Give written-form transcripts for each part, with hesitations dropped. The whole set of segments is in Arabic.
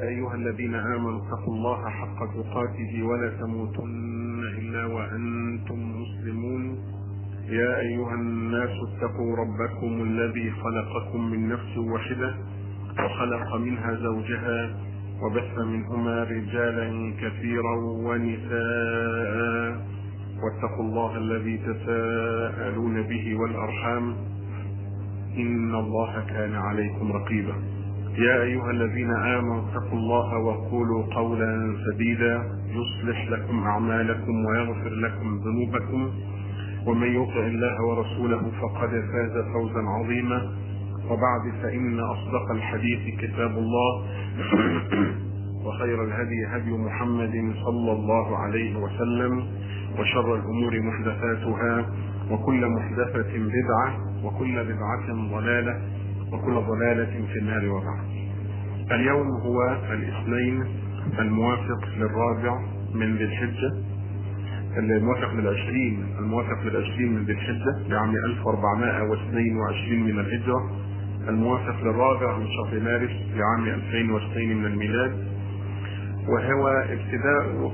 أيها الذين آمنوا اتقوا الله حق تقاته ولا تموتن إلا وأنتم مسلمون. يا أيها الناس اتقوا ربكم الذي خلقكم من نفس واحدة وخلق منها زوجها وبث منهما رجالا كثيرا ونساء، واتقوا الله الذي تساءلون به والأرحام إن الله كان عليكم رقيبا. يا أيها الذين آمنوا اتقوا الله وقولوا قولا سديدا يصلح لكم أعمالكم ويغفر لكم ذنوبكم، ومن يطع الله ورسوله فقد فاز فوزا عظيما. وبعد، فإن أصدق الحديث كتاب الله وخير الهدي هدي محمد صلى الله عليه وسلم، وشر الأمور محدثاتها، وكل محدثة بدعة، وكل بدعة ضلالة، وكل ضلالة في النار. وبعد، اليوم هو الاثنين الموافق للرابع من ذي الحجة، الموافق للعشرين من ذي الحجة لعام 1422 من الهجرة، الموافق للرابع من شهر مارس لعام 2002 من الميلاد. وهو ابتداء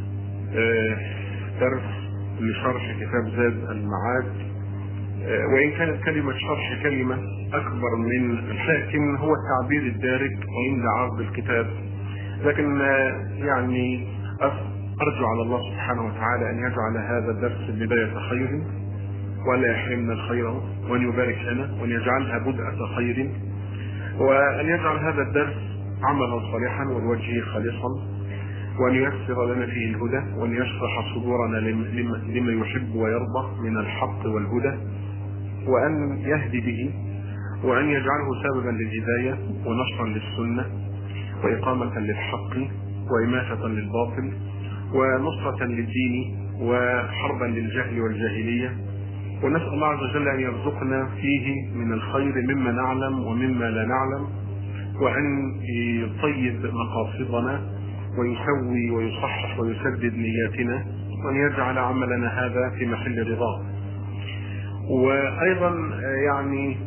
درس لشرح كتاب زاد المعاد، وإن كانت كلمة شرح كلمة أكبر من لكن هو التعبير الدارج عند عرض الكتاب. لكن يعني أرجو على الله سبحانه وتعالى أن يجعل هذا الدرس بداية خير، ولا يحرمنا الخير، وأن يبارك لنا، وأن يجعلها بدءة خير، وأن يجعل هذا الدرس عملا صالحا ولوجهه خالصا، وأن ييسر لنا فيه الهدى، وأن يشرح صدورنا لما يحب ويرضى من الحق والهدى، وأن يهدي به، وأن يجعله سببا للهداية ونشرا للسنة وإقامة للحق وإماتة للباطل ونصرة للدين وحربا للجهل والجاهلية. ونسأل الله عز وجل أن يرزقنا فيه من الخير مما نعلم ومما لا نعلم، وأن يطيب مقاصدنا ويسوي ويصحح ويسدد نياتنا، وأن يجعل عملنا هذا في محل رضاه. وأيضا يعني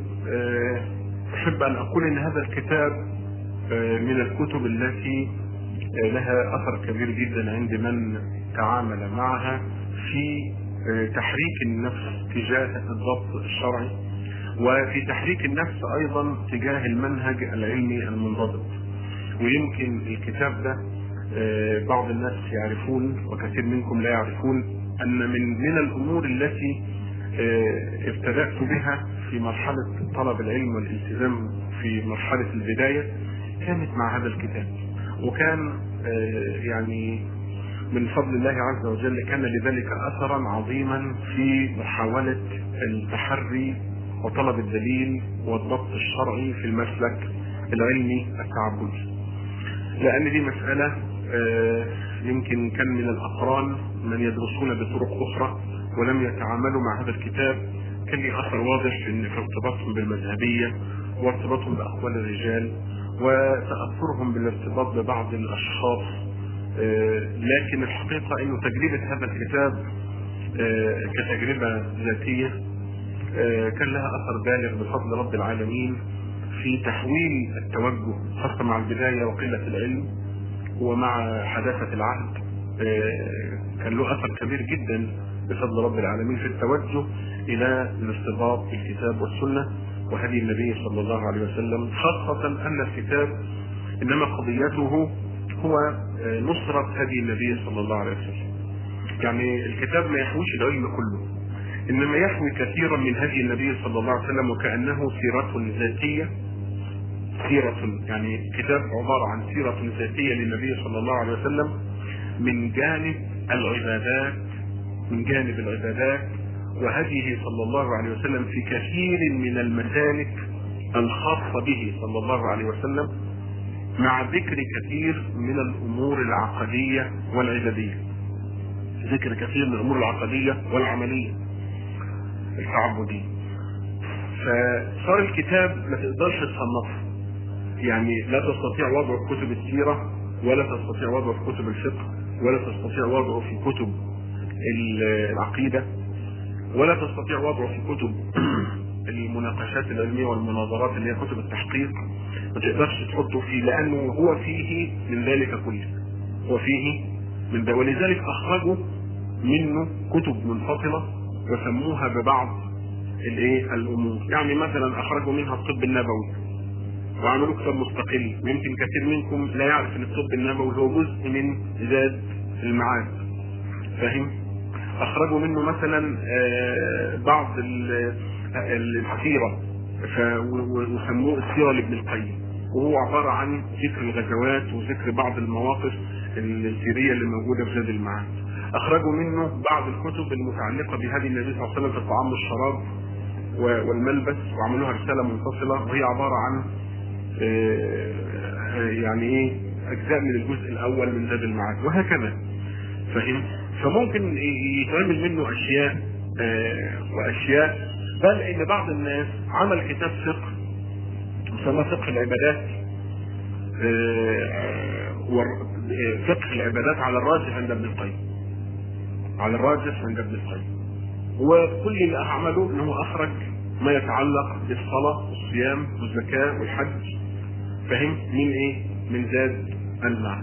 أحب أن أقول أن هذا الكتاب من الكتب التي لها أثر كبير جدا عند من تعامل معها في تحريك النفس تجاه الضبط الشرعي، وفي تحريك النفس أيضا تجاه المنهج العلمي المنضبط. ويمكن الكتاب ده بعض الناس يعرفون وكثير منكم لا يعرفون أن من الأمور التي ابتدأت بها في مرحلة طلب العلم والالتزام في مرحلة البداية كانت مع هذا الكتاب، وكان يعني من فضل الله عز وجل كان لذلك أثرا عظيما في محاولة التحري وطلب الدليل والضبط الشرعي في المسلك العلمي التعبدي. لأن دي مسألة يمكن كان من الأقران من يدرسون بطرق أخرى ولم يتعاملوا مع هذا الكتاب كان له أثر واضح في ارتباطهم بالمذهبية وارتباطهم بأقوال الرجال وتأثرهم بالارتباط ببعض الأشخاص. لكن الحقيقة أنه تجربة هذا الكتاب كتجربة ذاتية كان لها أثر بالغ بفضل رب العالمين في تحويل التوجه، خاصة مع البداية وقلة العلم ومع حداثة العهد. كان له أثر كبير جدا بفضل رب العالمين في التوجه إلى الارتباط بالكتاب والسنة وهدي النبي صلى الله عليه وسلم، خاصة أن الكتاب إنما قضيته هو نصرة هدي النبي صلى الله عليه وسلم. يعني الكتاب ما يحويش العلم كله، إنما يحوي كثيرا من هدي النبي صلى الله عليه وسلم، وكأنه سيرة ذاتية، يعني كتاب عبارة عن سيرة ذاتية للنبي صلى الله عليه وسلم من جانب العبادات وهديه صلى الله عليه وسلم في كثير من المسالك الخاصة به صلى الله عليه وسلم، مع ذكر كثير من الأمور العقدية والعبادية، ذكر كثير من الأمور العقدية والعملية التعبدية. فصار الكتاب ما تقدرش تصنفه، يعني لا تستطيع وضعه في كتب السيرة، ولا تستطيع وضعه في كتب الفقه، ولا تستطيع وضعه في كتب العقيدة، ولا تستطيع وضعه في كتب المناقشات العلمية والمناظرات اللي هي كتب التحقيق. ما تقدرش تحطه فيه، لانه هو فيه من ذلك كله، هو فيه من ده. ولذلك اخرجوا منه كتب منفصله وسموها ببعض الامور. يعني مثلا اخرجوا منها الطب النبوي وعملوا كتاب مستقل، ويمكن كثير منكم لا يعرف ان الطب النبوي هو جزء من زاد المعاد، فاهم؟ اخرجوا منه مثلا بعض السيره وسموه السيره لابن القيم، وهو عباره عن ذكر الغزوات وذكر بعض المواقف السيريه اللي موجوده في زاد المعاد. اخرجوا منه بعض الكتب المتعلقه بهدي النبي صلى الله عليه وسلم في الطعام والشراب والملبس، وعملوها رساله منفصله وهي عباره عن يعني ايه اجزاء من الجزء الاول من زاد المعاد، وهكذا، فاهم؟ فممكن يتعمل منه اشياء واشياء، بل ان بعض الناس عمل كتاب فقه يسمى فقه العبادات، فقه العبادات على الراجح عند ابن القيم، على الراجح عند ابن القيم. وكل اللي عمله انه اخرج ما يتعلق بالصلاه والصيام والزكاه والحج، فهم؟ من من زاد المعاد.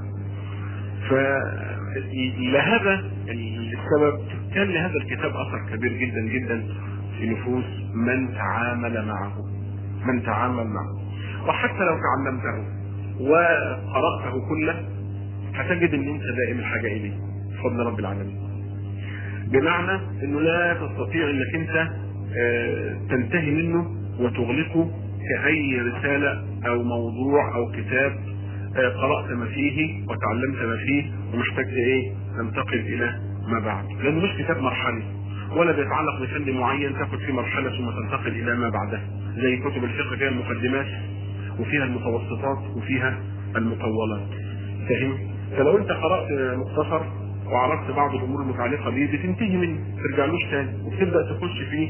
فلهذا السبب كان لهذا الكتاب اثر كبير جدا جدا في نفوس من تعامل معه، وحتى لو تعلمته وقرأته كله هتجد ان انت دائم الحاجة اليه بفضل رب العالمين، بمعنى انه لا تستطيع انك انت تنتهي منه وتغلقه كأي رسالة او موضوع او كتاب قرأت ما فيه وتعلمت ما فيه ومحتاج تنتقل الى ما بعد، لانه مش كتاب مرحلي ولا بيتعلق بفن معين تاخد فيه مرحلة ثم تنتقل الى ما بعدها، زي كتب الفقه فيها المقدمات وفيها المتوسطات وفيها المطولات، فاهم؟ فلو انت قرأت مختصر وعرفت بعض الامور المتعلقة بيه بتنتهي منه، ترجعلوش تاني وتبدأ تخش فيه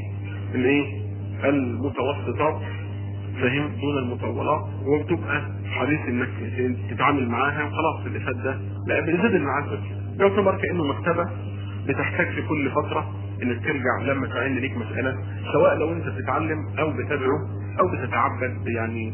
المتوسطات، فاهم؟ دون المطولات، وبتبقى حريص انك تتعامل معاها وخلاص اللي فات ده لا بيزيد المعاد، يعتبر كانه مكتبه بتحتاج في كل فتره انك ترجع لما تعين ليك مساله، سواء لو انت بتتعلم او بتدعو او بتتعبد، يعني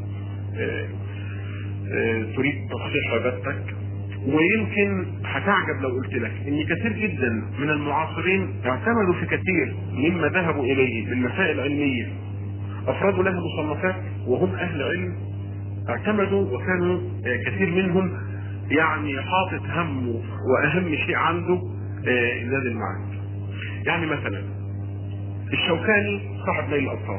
تريد تصحيح عبادتك. ويمكن هتعجب لو قلت لك ان كثير جدا من المعاصرين اعتمدوا في كثير مما ذهبوا اليه من مسائل علميه، افرادوا لها مصنفات وهم اهل علم، اعتمدوا وكانوا كثير منهم يعني حاطط همه واهم شيء عنده زاد المعاد. يعني مثلا الشوكاني صاحب نيل الاوطار،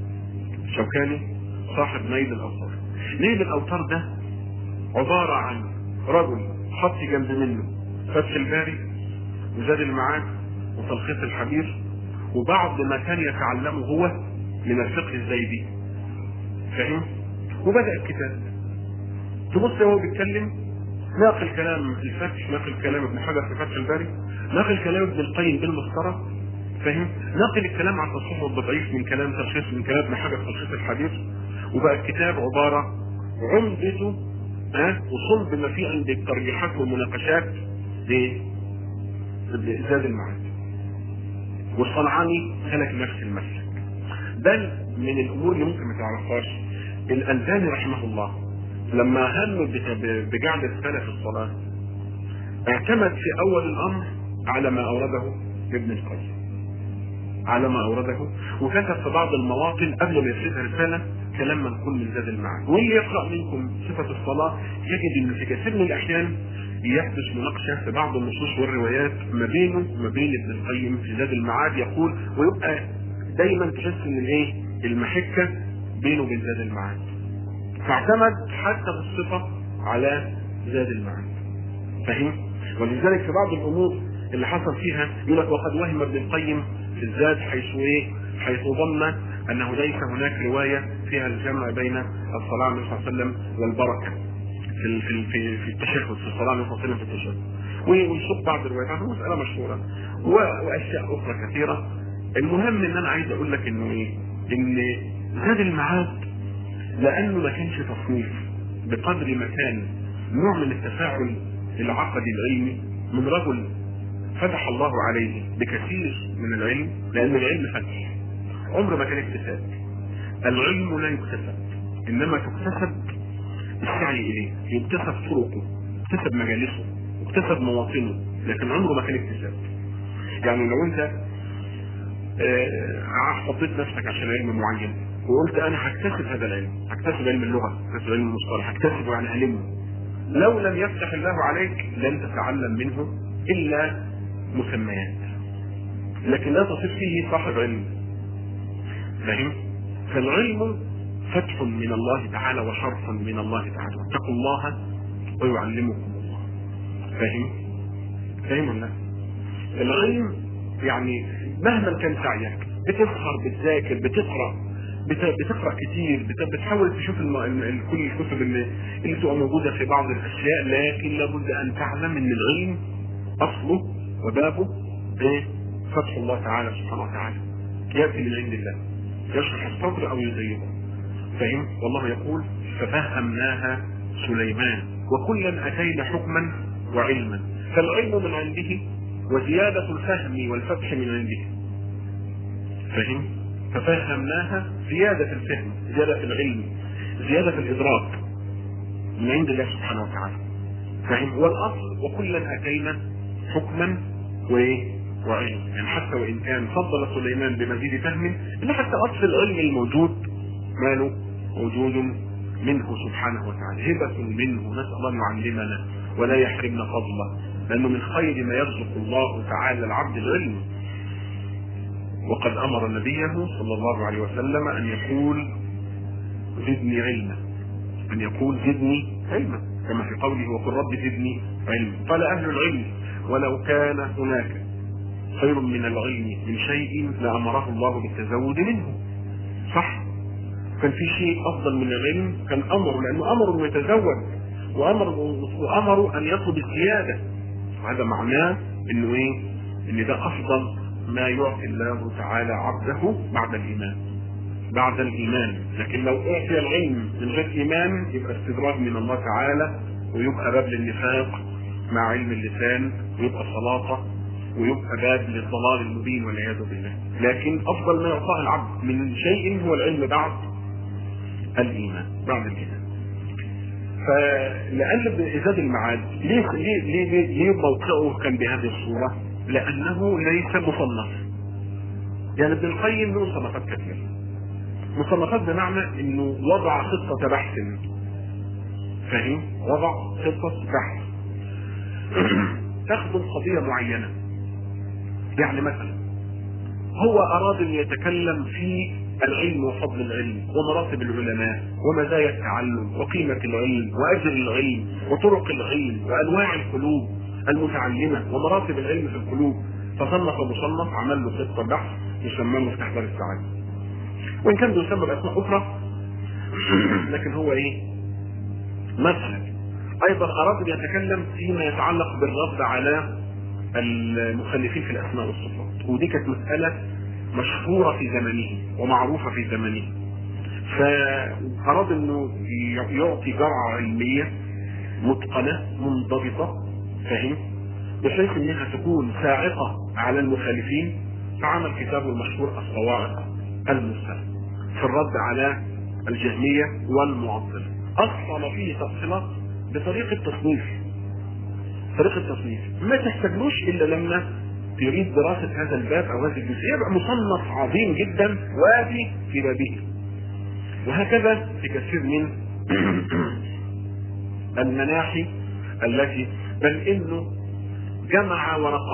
نيل الاوطار ده عبارة عن رجل حط جنب منه فتح الباري وزاد المعاد وتلخيص الحبير وبعض ما كان يتعلمه هو من الفقه الزيدي، فاهم؟ وبدأ الكتاب تبص هو بيتكلم ناقل كلام الفتح، ناقل كلام ابن حجر في فتح الباري، ناقل كلام ابن القيم بالمسطرة، فاهم؟ ناقل الكلام عن التصحيح والتضعيف من كلام تلخيص من كلام ابن حجر تلخيص الحديث، وبقى الكتاب عبارة عمدته وصلب ما فيه عند الترجيحات والمناقشات زاد المعاد. والصنعاني سلك نفس المسلك، بل من الامور اللي ممكن ما تعرفهاش الألباني رحمه الله لما هم بجعل السنة في الصلاة اعتمد في اول الامر على ما اورده ابن القيم، وكتب في بعض المواطن قبل ما يكتب رسالة كلام منقول من زاد المعاد. واللي يقرأ منكم صفة الصلاة يجد ان في كثير من الاحيان يحدث مناقشة في بعض النصوص والروايات ما بينه وما بين ابن القيم في زاد المعاد، يقول ويبقى دايما تحس ان المحكة بينه وبين زاد المعاد، فاعتمد حتى بالصفة على زاد المعاد، فاهم؟ ولذلك في بعض الامور اللي حصل فيها يقول لك وقد وهم ابن القيم في الزاد حيث ظن انه ليس هناك رواية فيها الجمع بين الصلاة على النبي صلى الله عليه وسلم والبركة في التشهد، في الصلاة على النبي صلى الله عليه وسلم في التشهد، ويشق بعض الروايات، هذه مسألة مشهورة واشياء اخرى كثيرة. المهم ان انا عايز اقول لك انه ان زاد المعاد لانه ما كانش تصنيف بقدر ما كان نوع من التفاعل العقدي العلمي من رجل فتح الله عليه بكثير من العلم، لان العلم فتح عمر ما كان اكتساب. العلم لا يكتسب انما تكتسب السعي اليه، يكتسب طرقه، يكتسب مجالسه، يكتسب مواطنه، لكن عمره ما كان اكتساب. يعني لو انت حطيت نفسك عشان علم معين وقلت انا هكتسب هذا العلم، هكتسب علم اللغه، هكتسب علم المصطلح، هكتسبه يعني هلمه، لو لم يفتح الله عليك لن تتعلم منه الا مسميات، لكن لا تصير فيه صاحب علم. فاهم؟ فالعلم فتح من الله تعالى وشرف من الله تعالى، اتقوا الله ويعلمكم الله. فاهم؟ فاهم ولا لا؟ العلم يعني مهما كان سعيك، بتسهر، بتذاكر، بتقرا، بتقرا كتير، بتحاول تشوف كل الكتب اللي تبقى موجوده في بعض الاشياء، لكن لابد ان تعلم ان العلم اصله وبابه ايه؟ فتح الله تعالى سبحانه وتعالى، ياتي من عند الله، يشرح الصدر او يضيقه. فاهم؟ والله يقول ففهمناها سليمان وكلا اتينا حكما وعلما، فالعلم من عنده وزيادة الفهم والفتح من عنده. فهم؟ ففهمناها زيادة الفهم، زيادة العلم، زيادة الإدراك من عند الله سبحانه وتعالى. فهم؟ والأصل وكلا أتينا حكما وعلم، يعني حتى وإن كان فضل سليمان بمزيد فهم، إلا حتى أصل العلم الموجود ماله موجود منه سبحانه وتعالى، هبة منه، نسأل الله أن يعلمنا ولا يحرمنا فضله، لأنه من خير ما يرزق الله تعالى العبد العلم. وقد أمر نبيه صلى الله عليه وسلم أن يقول زدني علما، أن يقول زدني علما، كما في قوله وقل رب زدني علما. قال أهل العلم ولو كان هناك خير من العلم من شيء لأمره الله بالتزود منه. صح؟ كان في شيء أفضل من العلم كان أمره، لأنه أمره يتزود، وأمره أن يطلب الزيادة، وهذا معناه انه ايه؟ ان ده افضل ما يعطي الله تعالى عبده بعد الايمان، بعد الايمان. لكن لو اعطي العلم من غير ايمان يبقى استدراج من الله تعالى، ويبقى باب للنفاق مع علم اللسان، ويبقى سلاطه، ويبقى باب للضلال المبين والعياذ بالله. لكن افضل ما يعطاه العبد من شيء هو العلم بعد الايمان، بعد الايمان. فلأن زاد المعاد ليه موقعه كان بهذه الصورة؟ لأنه ليس مصنف. يعني ابن القيم له مصنفات كثيرة، مصنفات بمعنى انه وضع خطة بحث. فاهم؟ وضع خطة بحث تخدم قضية معينة. يعني مثلا هو أراد أن يتكلم في العلم وفضل العلم ومراتب العلماء ومزايا التعلم وقيمة العلم وأجر العلم وطرق العلم وأنواع القلوب المتعلمة ومراتب العلم في القلوب، فصنف مصنف عمل له خطة بحث يسمى مفتاح دار السعادة، وإن كان بيسمى بأسماء أخرى لكن هو إيه؟ مثلا أيضا أراد أن يتكلم فيما يتعلق بالرد على المخلفين في الأسماء والصفات، ودي كانت مسألة مشهورة في زمنه ومعروفة في زمنه، فأراد انه يعطي جرعة علمية متقنة منضبطة. فاهم؟ بحيث انها تكون صاعقة على المخالفين، فعمل كتابه المشهور الصواعق المرسلة في الرد على الجهمية والمعطلة. أصل فيه تفصيلات بطريقة تصنيف، طريقة التصنيف ما تحتاجلوش الا لما تريد دراسة هذا الباب او هذه الجزئية، يبقى مصنف عظيم جدا وافي في بابه. وهكذا في كثير من المناحي التي بل انه جمع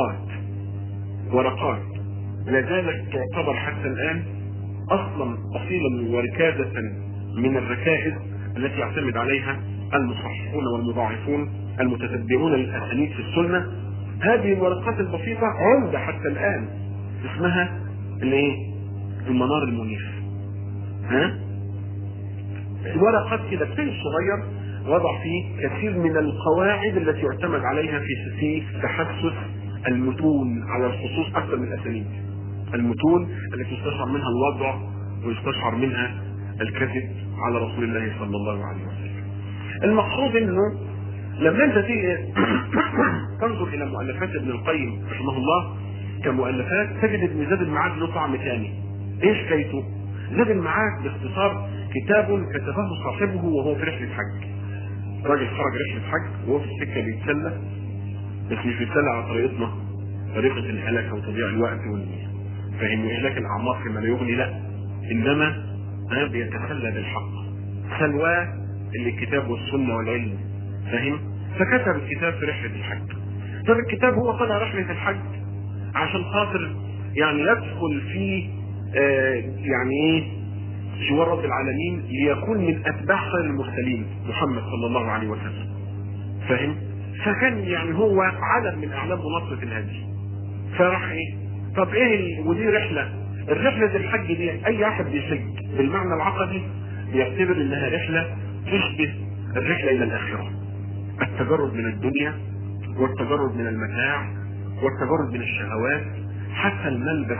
ورقات لا زالت تعتبر حتى الان اصلا اصيلا وركازة من الركائز التي يعتمد عليها المصححون والمضاعفون المتتبعون للاسانيد في السنة. هذه الورقات البسيطة عمدة حتى الان، اسمها الايه؟ المنار المنيف. ها؟ ورقات كده كتاب صغير وضع فيه كثير من القواعد التي يعتمد عليها في تحسس المتون على الخصوص اكثر من الاسانيد. المتون التي يستشعر منها الوضع ويستشعر منها الكذب على رسول الله صلى الله عليه وسلم. المقصود انه لما انت تيجي تنظر الى مؤلفات ابن القيم رحمه الله كمؤلفات، تجد ابن زاد المعاد له طعم ثاني. ايش حكايته؟ زاد المعاد باختصار كتاب كتبه صاحبه وهو في رحلة حج، راجل خرج رحله حج وهو في السكه بيتسلى، بس مش بيتسلى على طريقتنا، طريقه الهلكه وتضييع الوقت فهم اهلاك الاعمار فيما لا يغني، لا، انما بيتسلى بالحق، سلواه اللي الكتاب والسنه والعلم، فاهم؟ فكتب الكتاب في رحله الحج. طب الكتاب هو طلع رحله الحج عشان خاطر يعني يدخل في يعني ايه جوار رب العالمين، ليكون من اتباع خير المرسلين محمد صلى الله عليه وسلم، فاهم؟ فكان يعني هو علم من اعلام منصه الهدي. فراح ايه؟ طب ايه ودي الرحله الحج دي اي واحد بيحج بالمعنى العقدي بيعتبر انها رحله تشبه الرحله الى الاخره، التجرد من الدنيا والتجرد من المتاع والتجرد من الشهوات، حتى الملبس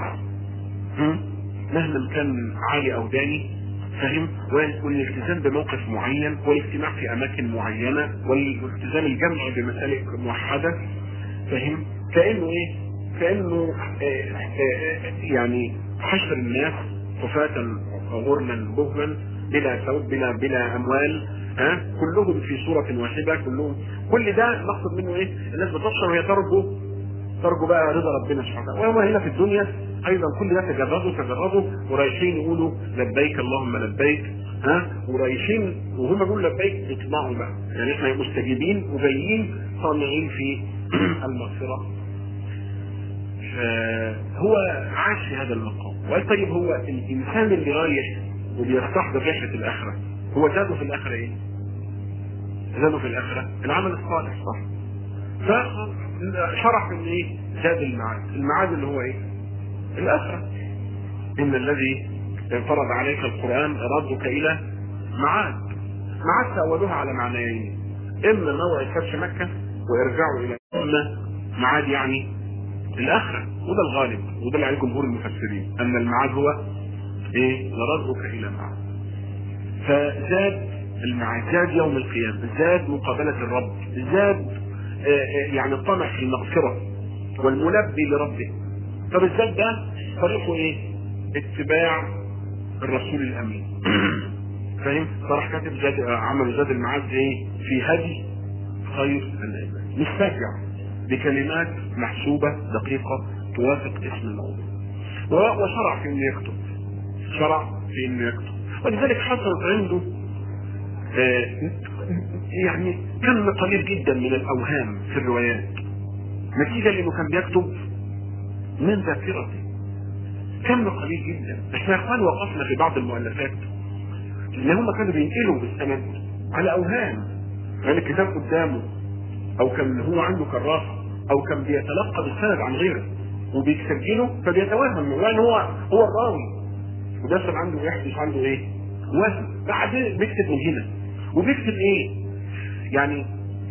مهما كان عالي او داني، فاهم؟ والالتزام بموقف معين، والاجتماع في اماكن معينه، والالتزام الجمع بمسالك موحده، فاهم؟ كانه ايه؟ كانه يعني حشر الناس حفاة غرلا بهما بلا ثوب بلا اموال، كلهم في صورة واحدة، كل ده مقصود منه ايه؟ الناس بتبشر وهي ترجو بقى رضا ربنا سبحانه وتعالى. وهو هنا في الدنيا ايضا كل ده تجردوا ورايحين يقولوا لبيك اللهم لبيك، ورايحين وهم بيقولوا لبيك يطمعوا بقى، يعني احنا مستجيبين وجايين طامعين في المغفرة. فهو عاش في هذا المقام. وقال طيب هو الانسان اللي رايح وبيستحضر رحلة الاخرة هو زاده في الاخرة ايه؟ زاده في الاخرة العمل الصالح، صح؟ فشرح ان ايه؟ زاد المعاد اللي هو ايه؟ الاخرة. ان الذي فرض عليك القرآن ردك الى معاد تأولوها على معنيين، اما موعد فتح مكة وارجعوا الى معاد يعني الاخرة، وده الغالب وده اللي عليه جمهور المفسرين، ان المعاد هو ايه؟ لردك الى معاد. فزاد المعاد، زاد يوم القيامة، زاد مقابلة الرب، زاد يعني الطمع في المغفرة والملبي لربه. طب الزاد ده طريقه ايه؟ اتباع الرسول الامين. فاهم؟ فراح كاتب عمل زاد المعاد ايه؟ في هدي خير العباد، مش فاجع بكلمات محسوبة دقيقة توافق اسم الموضوع. وشرع في انه يكتب، ولذلك حصلت عنده يعني كم قليل جدا من الاوهام في الروايات، نتيجة لانه كان بيكتب من ذاكرته، كم قليل جدا. احنا يا اخوان وقفنا في بعض المؤلفات ان هم كانوا بينقلوا بالسند على اوهام، يعني الكتاب قدامه او كان هو عنده كراسة او كان بيتلقى بالسند عن غيره وبيسجله، فبيتوهم يعني هو الراوي، وده عنده يحدث عنده ايه؟ وهم. بعدين بيكتب من هنا وبيكتب ايه؟ يعني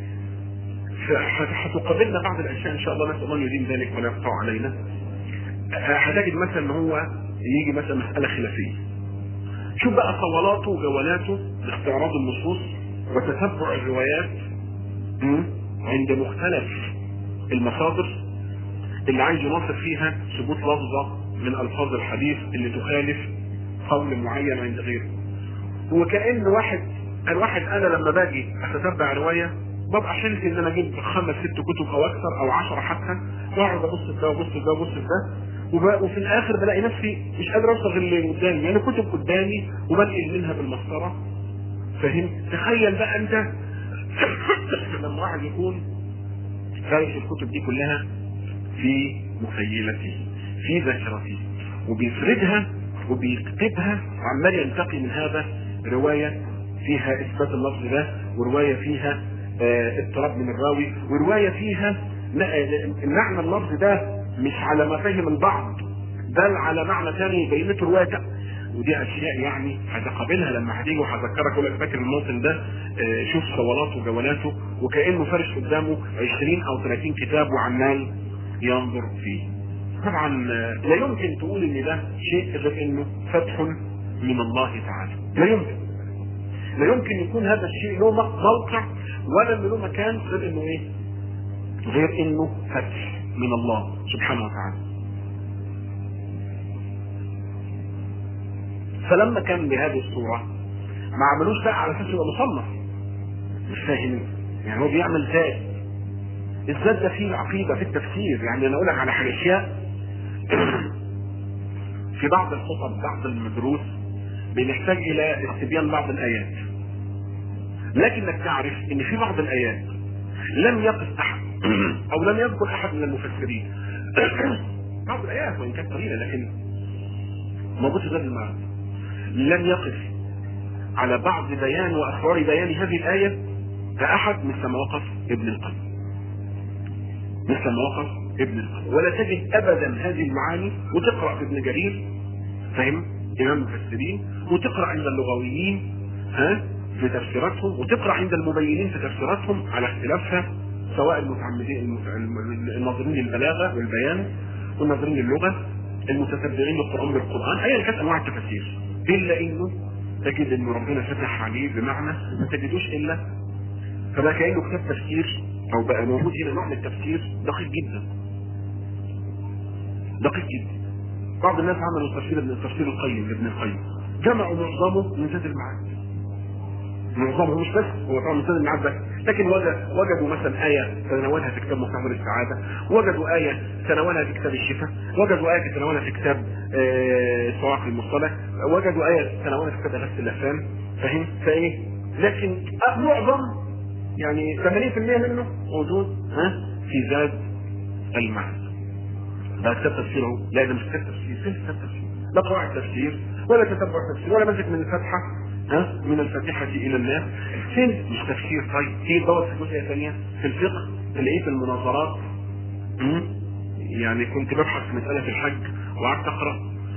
هتقابلنا بعض الاشياء ان شاء الله، نسال الله يديم ذلك ولا يقطع علينا. هتجد مثلا ان هو يجي مثلا مساله خلافيه، شوف بقى طولاته وجولاته باستعراض النصوص وتتبع الروايات عند مختلف المصادر اللي عايز يناصر فيها ثبوت لفظه من الفاظ الحديث اللي تخالف قول معين عند غيره. وكأن الواحد انا لما باجي اتتبع روايه ببقى حلت ان انا اجيب 5 6 كتب او اكثر او 10 حتى، واقعد ابص في ده وابص في ده وابص في ده، وفي الاخر بلاقي نفسي مش قادر اوصل غير اللي قدامي، يعني كتب قدامي وبنقل منها بالمسطره، فاهم؟ تخيل بقى انت لما واحد يكون دارس الكتب دي كلها في مخيلته في ذاكرته وبيفردها وبيكتبها وعمال ينتقي من هذا روايه فيها اثبات اللفظ ده، وروايه فيها اضطراب من الراوي، وروايه فيها معنى اللفظ ده مش على ما فهم البعض بل على معنى ثاني بينته روايه. ودي اشياء يعني هتقابلها لما هتيجي وهذكرك اقول لك فاكر الموطن ده، شوف صولاته وجولاته وكانه فارش قدامه 20 او 30 كتاب وعمال ينظر فيه. طبعا لا يمكن تقول ان ده شيء غير انه فتح من الله تعالى، لا يمكن يكون هذا الشيء له موقع ولا له مكان غير انه فتح من الله سبحانه وتعالى. فلما كان بهذه الصورة ما عملوش بقى على اساس يبقى مصنف، مش فاهم؟ يعني هو بيعمل زاد. الزاد ده فيه العقيدة في التفسير. يعني انا اقول لك على اشياء في بعض الخطب بعض الدروس بنحتاج الى استبيان بعض الايات، لكنك تعرف ان في بعض الايات لم يقف احد او لم يذكر احد من المفسرين بعض الايات وان كانت قليله لكن موجود في غير المعنى، لم يقف على بعض بيان واسرار بيان هذه الايه كاحد مثل ما وقف ابن القيم، مثل ما وقف ابن القيم. ولا تجد ابدا هذه المعاني وتقرا في ابن جرير، فهم، امام المفسرين، وتقرا عند اللغويين في تفسيراتهم، وتقرا عند المبينين في تفسيراتهم على اختلافها، سواء المتعمدين الناظرين للبلاغه والبيان والناظرين للغه المتتبعين للقران بالقران، ايا كانت انواع التفاسير، الا انه تجد ان ربنا فتح عليه بمعنى ما تجدوش الا فبقى كانه كتاب تفسير، او بقى موجود هنا نوع من التفسير دقيق جدا، دقيق جدا. بعض الناس عملوا التفسير القيم لابن القيم، جمعوا معظمه من زاد المعاد، معظمه مش بس هو طبعا من زاد المعاد بس، لكن وجدوا مثلا آية تناولها في كتاب مصادر السعادة، وجدوا آية تناولها في كتاب الشفاء، وجدوا آية تناولها في كتاب صواعق المصطلح، وجدوا آية تناولها في كتاب غسل اللسان، فاهم؟ فايه؟ لكن معظم يعني 80% منه موجود في زاد المعاد. ده كتاب تفسيره؟ لا ده مش كتاب تفسير، فين كتاب تفسير؟ لا قواعد تفسير ولا تتبع تفسير ولا ماسك من الفتحة من الفاتحة الى الناس، فين؟ مش تفسير. طيب في دور في جزئية ثانية في الفقه تلاقيه في المناظرات. يعني كنت ببحث في مسألة الحج وقعدت اقرا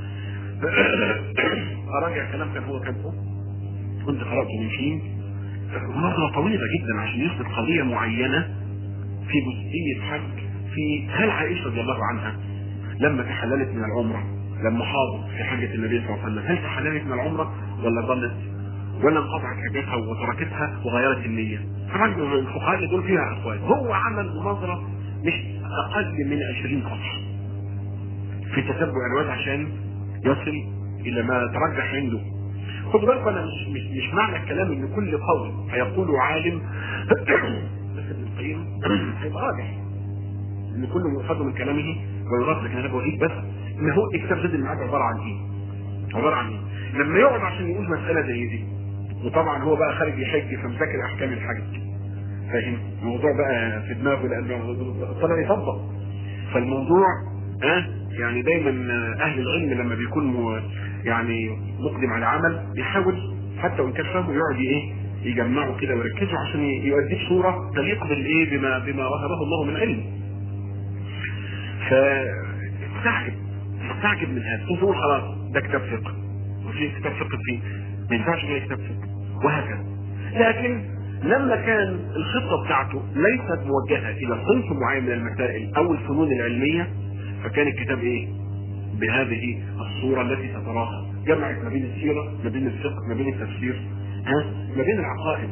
اراجع كلام كان هو كاتبه، كنت قرأته من فين، مناظرة طويلة جدا عشان يثبت قضية معينة في جزئية حج، في هل عائشة رضي الله عنها لما تحللت من العمرة، لما حاضت في حجة النبي صلى الله عليه وسلم، هل تحللت من العمرة ولا ضلت ولا انقطعت حجتها وتركتها وغيرت النية؟ طبعا الفقهاء دول فيها اقوال. هو عمل مناظرة مش اقل من 20 صفحة في تتبع الروايات عشان يصل الى ما ترجح عنده. خدوا بالكم انا مش معنى الكلام ان كل قول هيقوله عالم بس ابن القيم هيبقى راجح ان كله يؤخذ من كلامه ويراد، لكن انا بوريك بس ان هو كتاب زاد المعاد عباره عن ايه؟ عباره عن ايه؟ لما يقعد عشان يقول مساله زي دي، وطبعا هو بقى خارج يحج فمذاكر احكام الحج، فاهم؟ الموضوع بقى في دماغه لانه طلع يطبق، فالموضوع يعني دايما اهل العلم لما بيكون يعني مقدم على عمل بيحاول حتى وان كان فاهمه يقعد يجمعه كده ويركزوا عشان يؤدي صوره تليق بالايه بما وهبه الله من علم. فاستعجب من هذا، تقول خلاص ده كتاب فقه وفي كتاب فقه فيه ما ينفعش غير كتاب فقه وهكذا. لكن لما كان الخطه بتاعته ليست موجهه الى صنف معين من المسائل او الفنون العلميه، فكان الكتاب ايه؟ بهذه الصوره التي تتراها، جمعت ما بين السيره، ما بين الفقه، ما بين التفسير، ما بين العقائد.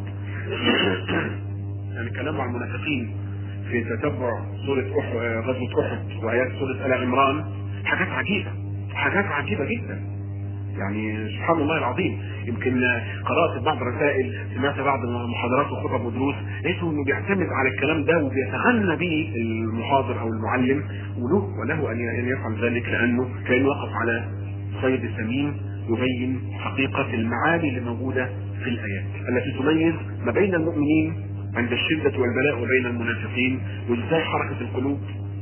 يعني كلام عن المنافقين في تتبع سورة غزوة أحد وآيات سورة آل عمران حاجات عجيبة، حاجات عجيبة جدا. يعني سبحان الله العظيم. يمكن قرأت بعض الرسائل، سمعت بعض المحاضرات وخطب ودروس، لقيته انه بيعتمد على الكلام ده وبيتغنى به المحاضر او المعلم، وله ان يفعل ذلك لانه كان وقف على صيد سمين يبين حقيقة المعاني اللي موجودة في الآيات التي تميز ما بين المؤمنين عند الشدة والبلاء وبين المنافقين، وازاي حركة القلوب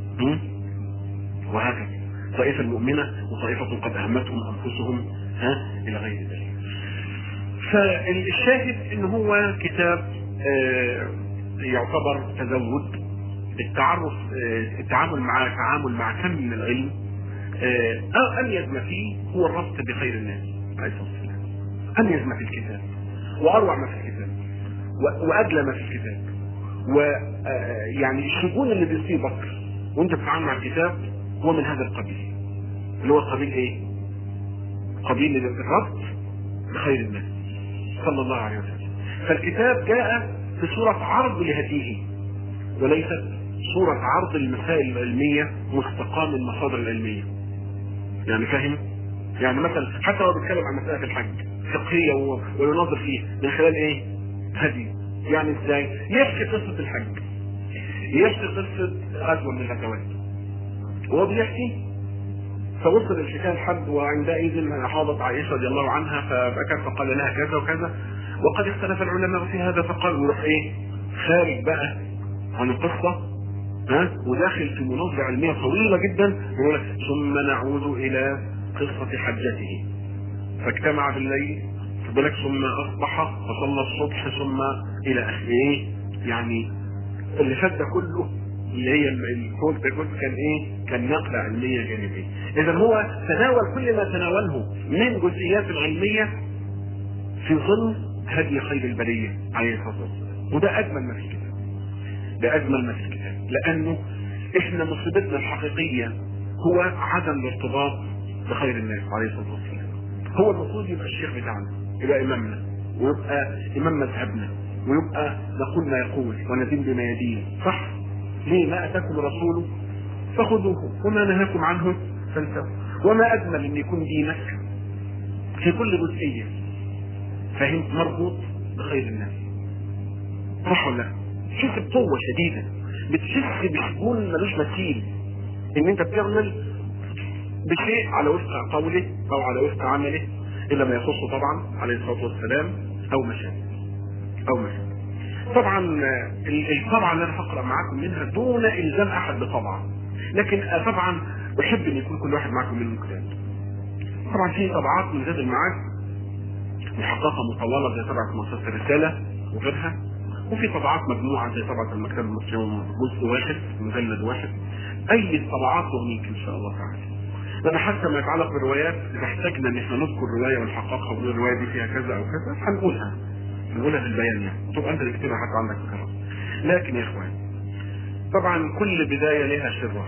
وهكذا، طائفة المؤمنة وطائفة قد أهمتهم أنفسهم إلى غير ذلك. فالشاهد إن هو كتاب يعتبر تزود التعامل مع كم من العلم. أميز ما فيه هو الربط بخير الناس عليه الصلاة والسلام، أميز ما في الكتاب وأروع ما في الكتاب وأجلى ما في الكتاب. ويعني الشجون اللي بيصيبك وانت بتتعامل مع الكتاب هو من هذا القبيل، اللي هو قبيل ايه؟ قبيل الربط بخير الناس صلى الله عليه وسلم. فالكتاب جاء في صورة عرض لهديه وليست صورة عرض المسائل العلمية مستقاة من المصادر العلمية. يعني فاهم؟ يعني مثلا حتى لو بيتكلم عن مسألة الحج فقهية ويناظر فيه من خلال ايه؟ هدي يعني ازاي؟ يحكي قصة الحج، يحكي قصة غزوة من الغزوات، وهو بيحكي فوصل الحكاية الحج، وعندئذ حاضت عائشة رضي الله عنها فبكت فقال لها كذا وكذا، وقد اختلف العلماء في هذا، فقال يروح ايه خارج بقى عن القصة وداخل في مناظرة علمية طويلة جدا، يقول لك ثم نعود الى قصة حجته، فاجتمع بالليل بالك ثم اصبح فصلى الصبح ثم الى اخره. يعني اللي فات ده كله اللي هي الكون ده كله كان ايه؟ كان نقلة علمية جانبية. اذا هو تناول كل ما تناوله من جزئيات علمية في ظل هدي خير البرية عليه الصلاة والسلام، وده اجمل ما في الكتاب، ده اجمل ما في الكتاب، لانه احنا مصيبتنا الحقيقية هو عدم الارتباط بخير الناس عليه الصلاة والسلام. هو المفروض يبقى الشيخ بتاعنا، يبقى امامنا، ويبقى امام مذهبنا، ويبقى نقول ما يقول وندين بما يدين، صح؟ ليه؟ ما اتاكم رسوله فخذوه وما نهاكم عنه فانتهوا. وما اجمل ان يكون دينك في كل جزئيه فهمت مربوط بخير الناس، صح ولا لا؟ تحس بقوه شديده، بتحس بشجون ملوش مثيل ان انت بتعمل بشيء على وفق قوله او على وفق عمله، الا ما يخصه طبعا عليه الصلاه والسلام او مشابه او مشابه. طبعا الطبعه اللي انا هقرا معاكم منها دون الزام احد بطبعه، لكن طبعا احب ان يكون كل واحد معكم منه كتاب. طبعا في طبعات من زاد المعاد محققه مطوله زي طبعه مؤسسه الرساله وغيرها، وفي طبعات مجموعه زي طبعه المكتبه المصريه جزء واحد مجلد واحد. اي الطبعات تغنيك ان شاء الله تعالى. لما حتى ما يتعلق بالروايات اذا احتاجنا ان احنا نذكر روايه ونحققها ونقول الروايه دي فيها كذا او كذا هنقولها بالبيان، يعني تبقى انت تكتبها حتى عندك فكره. لكن يا اخوان طبعا كل بدايه لها شره،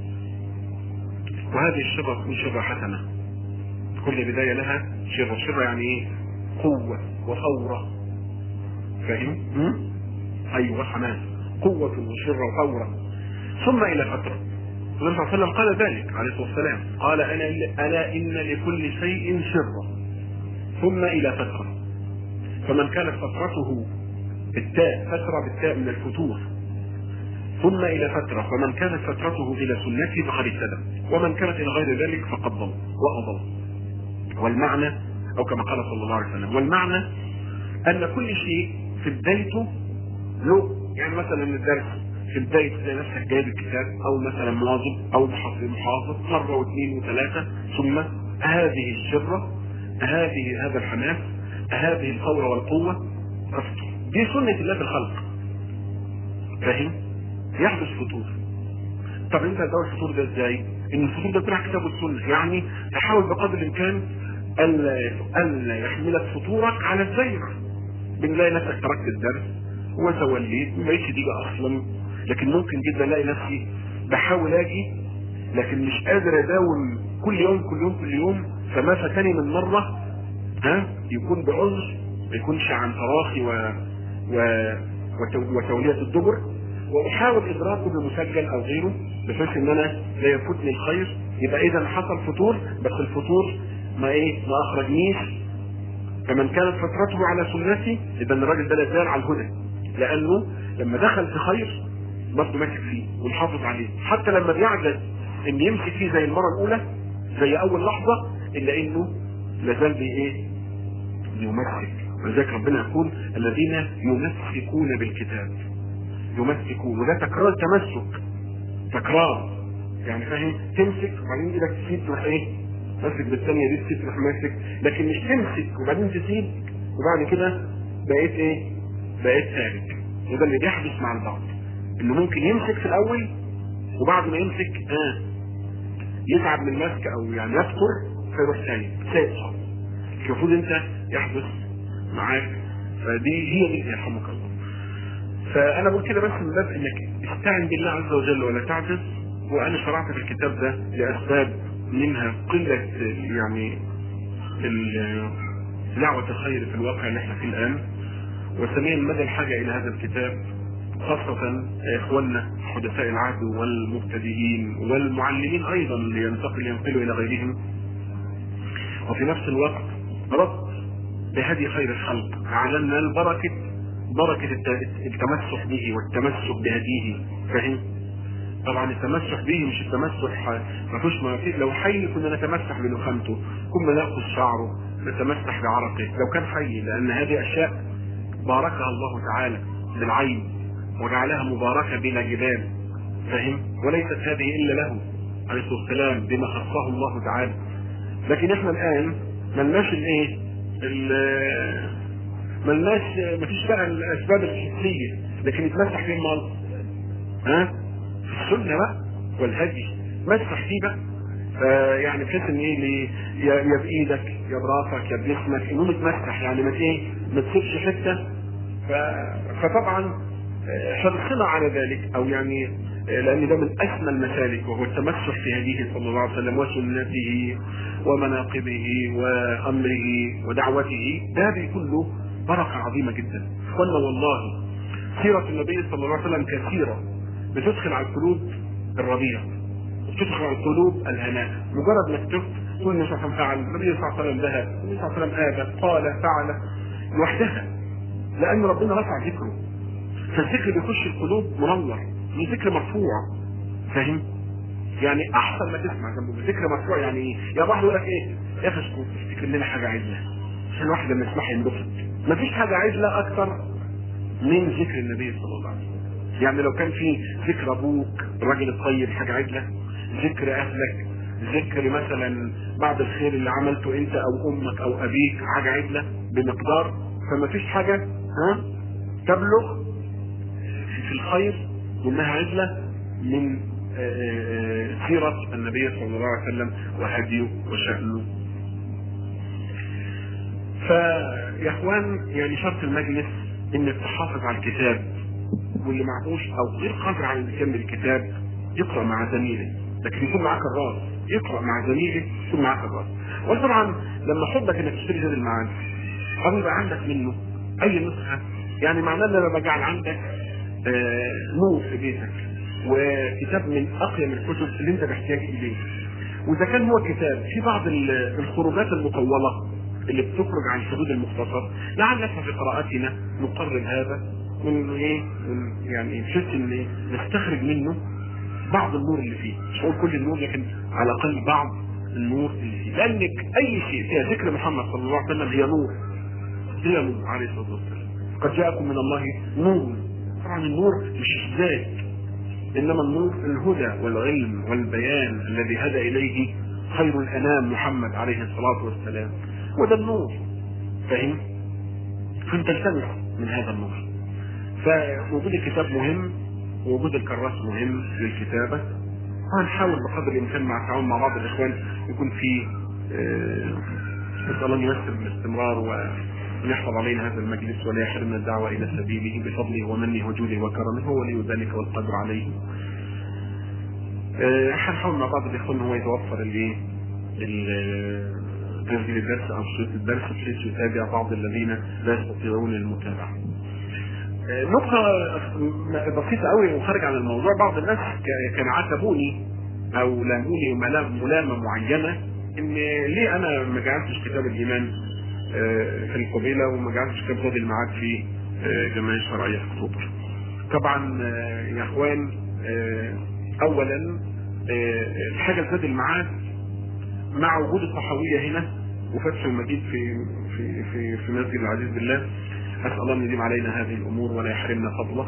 وهذه الشره تكون شره حسنه. كل بدايه لها شره، شره يعني ايه؟ قوه وثوره، فاهم؟ ايوه حماس، قوه وشره وثوره. ثم الى فتره النبي صلى الله عليه وسلم قال ذلك عليه الصلاه والسلام، قال الا ان لكل شيء شره. ثم الى فتره، فمن كانت فترته بالتاء، فتره بالتاء من الفتور. ثم الى فتره، فمن كانت فترته الى سنتي فقد اهتدى، ومن كانت الى غير ذلك فقد ضل واضل. والمعنى او كما قال صلى الله عليه وسلم، والمعنى ان كل شيء في بدايته له، يعني مثلا الدرس في بداية تلاقي نفسك جايب الكتاب او مثلا مواظب او محافظ مرة واثنين وثلاثة، ثم هذه الشرة، هذا الحماس، هذه الثورة والقوة تفتر. دي سنة الله في الخلق، فاهم؟ يحدث فتور. طب انت هتدور الفتور ده ازاي؟ ان الفتور ده طلع كتاب والسنة، يعني تحاول بقدر الامكان الا يحملك فطورك على الزيغ. بنلاقي نفسك تركت الدرس وتوليت ما بقتش تيجي اصلا، لكن ممكن جدا الاقي نفسي بحاول اجي لكن مش قادر اداوم كل يوم كل يوم كل يوم، فما فاتني من مره يكون بعذر، ما يكونش عن تراخي وتوليه الدبر، واحاول ادراكه بمسجل او غيره بحيث ان انا لا يفوتني الخير. يبقى اذا حصل فتور، بس الفتور ما اخرجنيش. فمن كانت فترته على سنتي اذا الراجل ده لا زال على الهدى، لانه لما دخل في خير برضه ماسك فيه ونحافظ عليه، حتى لما بيعجز ان يمسك فيه زي المره الاولى زي اول لحظه، الا انه لازال يمسك. ولذلك ربنا يقول الذين يمسكون بالكتاب، يمسكون، وده تكرار تمسك، تكرار يعني فاهم؟ تمسك وبعدين ايدك تسيب تروح ماسك بالثانيه دي تسيب تروح ماسك، لكن مش تمسك وبعدين تسيب وبعد كده بقيت ثابت. وده اللي بيحدث مع البعض، انه ممكن يمسك في الاول وبعد ما يمسك يتعب من المسك او يعني يفتر فيروح سايب خالص. المفروض انت يحدث معاك، فدي هي دي يرحمك الله. فانا بقول كده بس من باب انك استعن بالله عز وجل ولا تعجز. وانا شرعت في الكتاب ده لاسباب، منها قله يعني دعوه الخير في الواقع اللي احنا فيه الان، وثانيا مدى الحاجه الى هذا الكتاب، خاصة اخواننا حدثاء العهد والمبتدئين والمعلمين ايضا اللي ينتقلوا الى غيرهم. وفي نفس الوقت رد بهدي خير الخلق على البركة بركة التمسح به والتمسك بهديه، فاهم؟ طبعا التمسح به مش التمسح ما فيش لو حي كنا نتمسح بنخامته، كنا ناخذ شعره نتمسح بعرقه لو كان حي، لان هذه اشياء باركها الله تعالى بالعين وجعلها مباركة بلا جبال، فاهم؟ وليست هذه الا له عليه الصلاة والسلام بما خصه الله تعالى. لكن احنا الان ملناش الايه ملناش، مفيش بقى الاسباب الحسية، لكن يتمسح فيه المال ها في السنة بقى والهدي، مسح فيه بقى. يعني بحيث ان ايه يا بايدك يا براسك يا بجسمك انه متمسح، يعني ما ايه ما تسيبش حته. فطبعا حرصنا على ذلك، او يعني لان ده من اسمى المسالك، وهو التمسح في هديه صلى الله عليه وسلم وسنته ومناقبه وامره ودعوته، ده بيكون له بركه عظيمه جدا. قلنا والله سيره النبي صلى الله عليه وسلم كثيره بتدخل على القلوب الربيع وتدخل على القلوب الهناء. مجرد انك تقول النبي صلى الله عليه وسلم فعل، النبي صلى الله عليه وسلم ذهب، النبي صلى الله عليه وسلم آبى، قال، فعل، لوحدها، لان ربنا رفع ذكره. فالذكر بيخش القلوب منور، من ذكر مرفوع، فاهم؟ يعني احسن ما تسمع جنبه ذكر مرفوع. يعني ايه؟ يا واحد يقول لك ايه يا اخي اسكت افتكر لنا حاجه عدله، عشان الواحد لما يسمعها ينبسط. مفيش حاجه عدله اكثر من ذكر النبي صلى الله عليه وسلم. يعني لو كان في ذكر ابوك الراجل الطيب حاجه عدله، ذكر اهلك، ذكر مثلا بعد الخير اللي عملته انت او امك او ابيك حاجه عدله بمقدار، فما فيش حاجه تبلغ في الخير وانها عدله من سيره النبي صلى الله عليه وسلم وهديه وشأنه. فيا اخوان يعني شرط المجلس انك تحافظ على الكتاب، واللي معهوش او غير قادر على ان يكمل الكتاب يقرا مع زميله، لكن يكون معاك الراس، يقرا مع زميله يكون معاك الراس. وطبعا لما حبك انك تشتري زاد المعاد او يبقى عندك منه اي نسخه، يعني معناه ان لما بجعل عندك نور في بيتك وكتاب من اقيم الكتب اللي انت محتاج اليه، واذا كان هو كتاب في بعض الخروجات المطوله اللي بتخرج عن حدود المختصر، لعلنا في قراءتنا نقرب هذا من ايه، يعني بحيث ان نستخرج منه بعض النور اللي فيه، مش هقول كل النور لكن على الاقل بعض النور اللي فيه، لانك اي شيء فيها ذكر محمد صلى الله عليه وسلم هي نور، هي نور عليه الصلاه والسلام. قد جاءكم من الله نور. طبعا النور مش ذات، انما النور الهدى والعلم والبيان الذي هدى اليه خير الانام محمد عليه الصلاه والسلام، وده النور، فاهم؟ فانت التمس من هذا النور. فوجود الكتاب مهم، ووجود الكراس مهم للكتابه، وهنحاول بقدر الامكان مع التعاون مع بعض الاخوان يكون في نسال الله ان ييسر بالاستمرار ويحفظ علينا هذا المجلس ولا يحرمنا الدعوه الى سبيله بفضله ومنه وجوده وكرمه، هو ولي ذلك والقدر عليه. هنحاول مع بعض الاخوان هو يتوفر تسجيل الدرس او شريط الدرس بحيث يتابع بعض الذين لا يستطيعون المتابعه. نقطة بسيطة قوي وخارج عن الموضوع، بعض الناس كانوا عاتبوني او لاموني ملامة معينة ان ليه انا ما جعلتش كتاب الايمان في القبيلة وما جعلتش كتاب زاد المعاد في جمعية شرعية في اكتوبر. طبعا يا اخوان اولا الحاجة زاد المعاد مع وجود الصحوية هنا وفتح المجيد في مسجد العزيز بالله، أسأل الله أن يديم علينا هذه الأمور ولا يحرمنا فضله.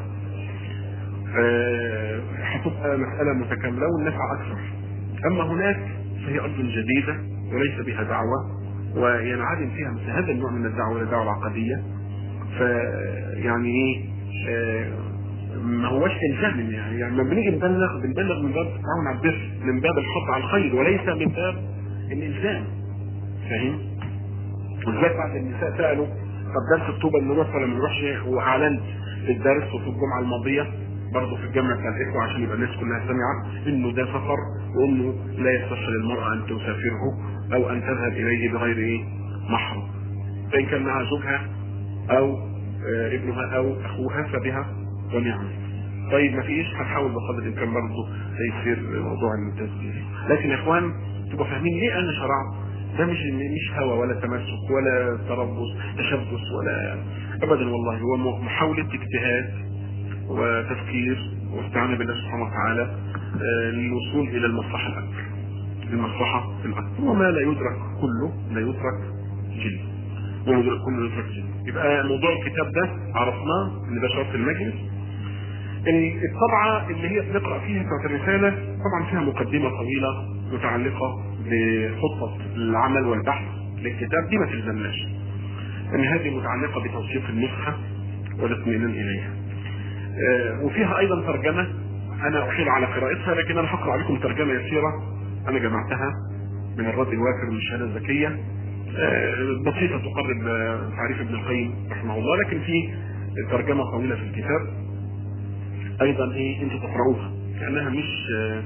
هتبقى مسألة متكاملة والنفع أكثر. أما هناك فهي أرض جديدة وليس بها دعوة، وينعدم فيها مثل هذا النوع من الدعوة الدعوة العقدية. فيعني ما هوش إلزام، يعني لما بنيجي بنبلغ من باب التعاون على البر، من باب الحث على الخير وليس من باب الإلزام، فاهم؟ ولذلك بعض النساء سألوا طب درس الطوبة نروح ولا ما نروحش؟ واعلنت في الدرس وفي الجمعة الماضية برضه في الجامعة بتاع الإخوة عشان يبقى الناس كلها سمعت انه ده سفر، وانه لا يصح للمرأة ان تسافره او ان تذهب اليه بغير محرم، فان كان معها زوجها او ابنها او اخوها فبها ونعم. طيب ما فيش، هنحاول بقدر الامكان برضه تيسير موضوع التسجيل. لكن يا اخوان تبقوا فاهمين ليه انا شرعت. ده مش هوى ولا تمسك ولا تشبث ولا ابدا والله، هو محاولة اجتهاد وتفكير واستعانة بالله سبحانه وتعالى للوصول الى المصلحة الاكبر، المصلحة الاكبر. وما لا يدرك كله لا يترك جل، وما يدرك كله يترك جل. يبقى موضوع الكتاب ده عرفناه ان ده شرط المجلس. الطبعة اللي هي بنقرأ فيها بتاعت الرسالة طبعا فيها مقدمة طويلة متعلقة بخطة العمل والبحث للكتاب، دي ما تلزمناش، ان هذه متعلقة بتوثيق النسخة والاطمئنان اليها. وفيها ايضا ترجمة انا احيل على قراءتها، لكن انا هقرأ عليكم ترجمة يسيرة انا جمعتها من الرد الوافر من الشهادة الذكية، بسيطة تقرب تعريف ابن القيم رحمه الله، لكن في ترجمة طويلة في الكتاب ايضا انتوا تقرأوها لانها مش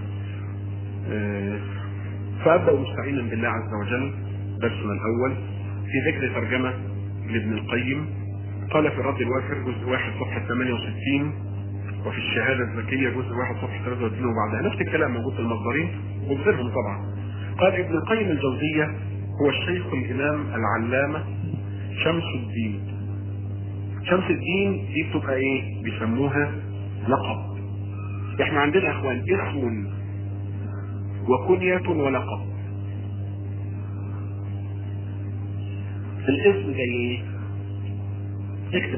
فابدأ مستعينا بالله عز وجل درسنا الاول في ذكر ترجمة لابن القيم. قال في الرد الوافر جزء 1 صفحة 68، وفي الشهادة الذكية جزء 1 صفحة 33 وبعدها نفس الكلام موجود في المصدرين وغيرهم طبعا. قال ابن القيم الجوزية هو الشيخ الامام العلامة شمس الدين. شمس الدين دي بتبقى بيسموها لقب. احنا عندنا يا اخوان اسم وكنية ولقب. الاسم زي اكتب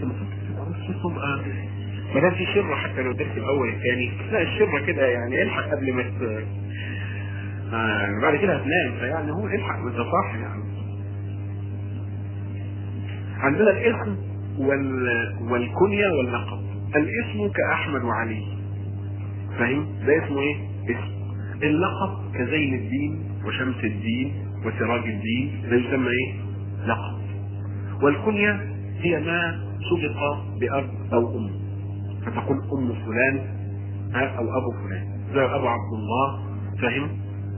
ما دام في شرة حتى لو الدرس الاول الثاني لا الشرة كده الحق قبل ما بعد كده هتنام، فيعني هو الحق وانت صح. عندنا الاسم والكنية واللقب. الاسم كأحمد وعلي، فاهم؟ ده اسمه اسم. اللقب كزين الدين وشمس الدين وسراج الدين، ده يسمى لقب. والكنية هي ما سبق بأب أو أم، فتقول أم فلان أو أبو فلان، زي أبو عبد الله، فاهم؟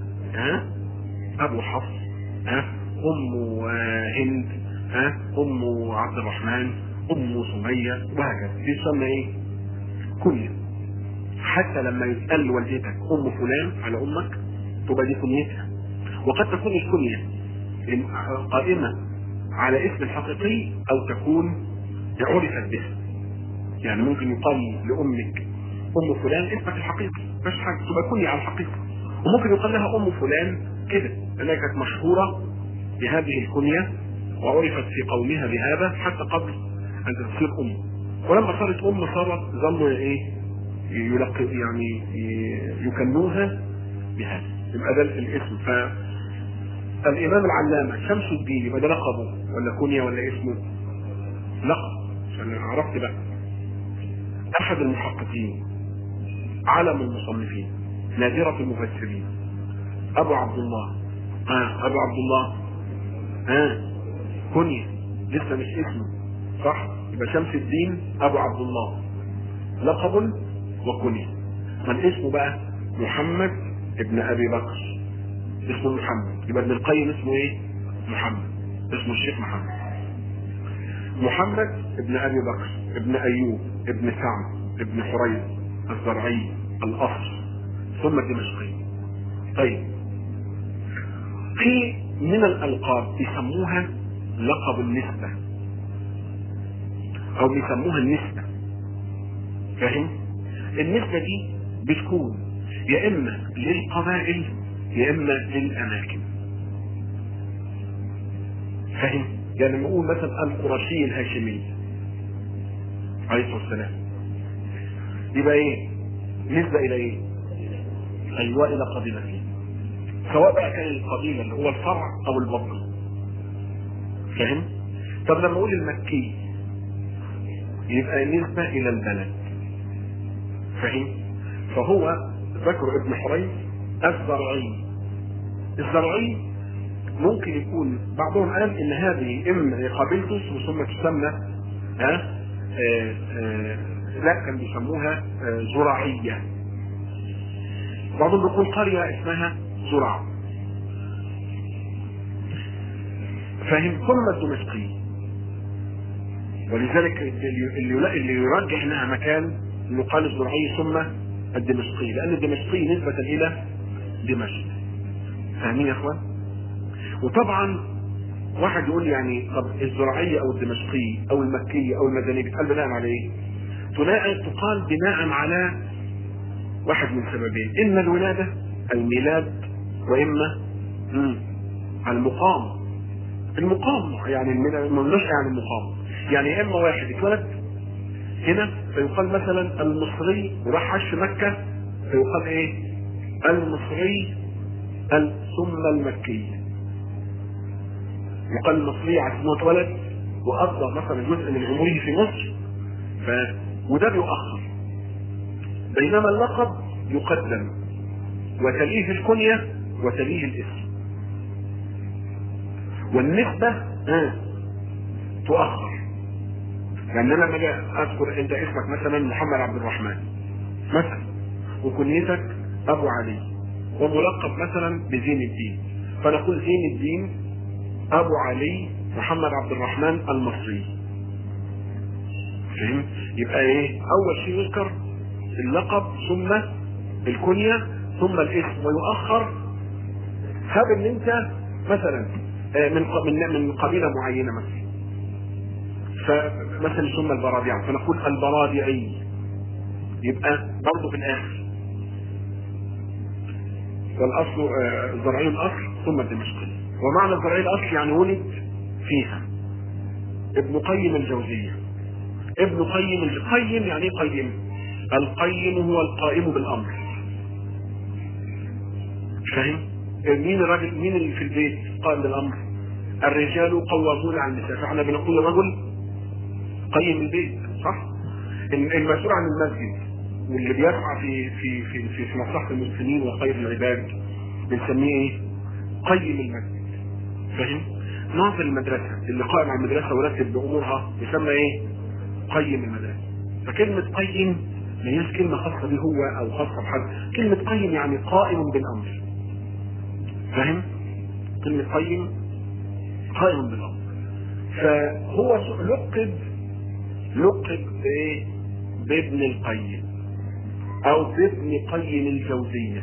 أبو حفص، أم هند، أم عبد الرحمن، أم سمية، وهكذا. دي تسمى كنية. حتى لما يتقال والدتك أم فلان على أمك تبقى دي كنيتها. وقد تكون الكنية قائمة على اسم الحقيقي أو تكون عرفت بها. ممكن يقال لأمك أم فلان اسمك الحقيقي مش حاجة، تبقى كنية على الحقيقة. وممكن يقال لها أم فلان كده لأنها كانت مشهورة بهذه الكنية وعرفت في قومها بهذا حتى قبل أن تصير أم. ولما صارت أم صارت ظنوا يكنوها بهذا، يبقى ده الاسم. فالإمام العلامة شمس الدين يبقى ده لقبه ولا كنية ولا اسمه؟ لقب. عشان عرفت بقى أحد المحققين، علم المصنفين، نادرة المفسرين، أبو عبد الله. أبو عبد الله كنية لسه مش اسمه، صح؟ يبقى شمس الدين أبو عبد الله لقب وكنية. من اسمه بقى محمد ابن أبي بكر، اسمه محمد. يبقى ابن القيم اسمه محمد، اسمه الشيخ محمد ابن أبي بكر ابن أيوب ابن سعد ابن حريث الزرعي الأصل ثم الدمشقي. طيب في من الألقاب يسموها لقب النسبة أو يسموها النسبة، فاهم؟ النسبة دي بتكون يا إما للقبائل يا إما للأماكن، فاهم؟ لما نقول مثلا القرشي الهاشمي عليه الصلاة والسلام يبقى نسبة إلى أيوة إلى قبيلته، سواء بقى كان القبيلة اللي هو الفرع أو البطن، فاهم؟ طب لما نقول المكي يبقى نسبة إلى البلد، فاهم؟ فهو ذكر ابن حريث الزرعي ممكن يكون بعضهم قال ان هذه اما قبيلته ثم تسمى لا كان بيسموها زراعية. بعضهم بيقول قرية اسمها زرع، فاهم؟ ثم الدمشقي. ولذلك اللي يرجح انها مكان يقال الزرعي ثم الدمشقي، لان الدمشقي نسبة الى دمشق، فاهمين يا اخوان؟ وطبعا واحد يقول يعني طب الزرعيه او الدمشقيه او المكيه او المدنيه بتقال بناء على ايه؟ تقال بناء على واحد من سببين، اما الولاده الميلاد، واما المقام. يعني ملوش يعني المقام، يعني اما واحد اتولد هنا فيقال مثلا المصري وراح عاش في مكه فيقال ايه؟ المصري ثم المكي. يقال المصري عشان اتولد وقضى مثلا جزء من عمره في مصر وده بيؤخر، بينما اللقب يقدم وتليه الكنية وتليه الاسم، والنسبة تؤخر. يعني انا لما اجي اذكر انت اسمك مثلا محمد عبد الرحمن مثلا، وكنيتك ابو علي، وملقب مثلا بزين الدين، فنقول زين الدين ابو علي محمد عبد الرحمن المصري. فهم؟ يبقى ايه؟ اول شيء يذكر اللقب ثم الكنية ثم الاسم، ويؤخر. هاب ان انت مثلا من قبيلة معينة مثلا، فمثلا ثم البرادعي فنقول البرادعي، يبقى برضه في الاخر. والاصل الزرعي الاصل ثم الدمشقي، ومعنى الزرعي الاصل يعني ولد فيها. ابن قيم الجوزية. ابن قيم يعني ايه قيم؟ القيم هو القائم بالامر. فاهم؟ مين الراجل؟ مين اللي في البيت قائم بالامر؟ الرجال قوامون على النساء، فاحنا بنقول الرجل قيم البيت، صح؟ المسؤول عن المسجد واللي بيسعى في مصلحة المسلمين وخير العباد بنسميه ايه؟ قيم المسجد. فاهم؟ ناظر المدرسة اللي قائم على المدرسة ورتب بأمورها يسمى ايه؟ قيم المدرسة. فكلمة قيم ما هيش كلمة خاصة به هو او خاصة بحد، كلمة قيم يعني قائم بالامر. فاهم؟ كلمة قيم قائم بالامر. فهو لقب بايه؟ بابن القيم او بابن قيم الجوزية.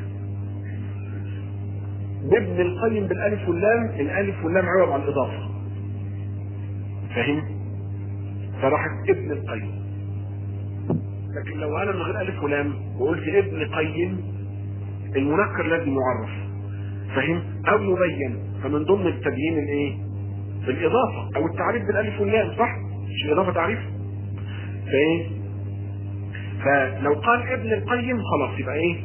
بابن القيم بالالف واللام، الالف واللام عوض عن الاضافة. فاهم؟ فراحت ابن القيم. لكن لو انا من غير الف ولام وقلت ابن قيم، المنكر لازم يعرف. فاهم؟ او يبين. فمن ضمن التبيين الايه؟ الاضافة او التعريف بالالف واللام، صح؟ مش الاضافة تعريف؟ فايه؟ فلو قال ابن القيم خلاص يبقى ايه؟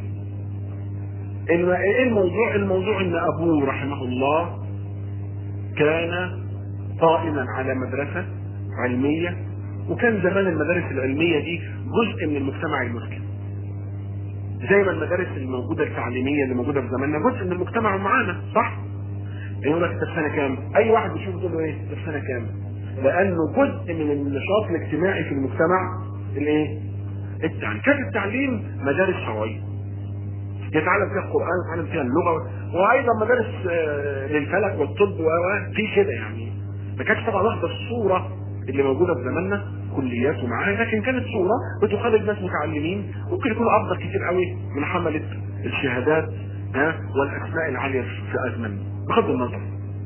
الموضوع ان ابوه رحمه الله كان قائما على مدرسة علمية، وكان زمان المدارس العلمية دي جزء من المجتمع المسلم، زي ما المدارس الموجودة التعليمية اللي موجودة في زماننا جزء من المجتمع معانا، صح؟ يقول لك في سنة كام؟ اي واحد بيشوف يقول له ايه؟ في سنة كام؟ لانه جزء من النشاط الاجتماعي في المجتمع الايه؟ التعليم. كان التعليم مدارس شرعية يتعلم فيها القرآن، يتعلم فيها اللغة، وايضا مدارس للفلك والطب في كده يعني. ما كانتش طبعا واخدة الصورة اللي موجودة في زماننا كليات ومعاها، لكن كانت صورة بتخرج ناس متعلمين ممكن يكونوا افضل كتير قوي من حملة الشهادات والاسماء العالية في ازمننا بغض النظر.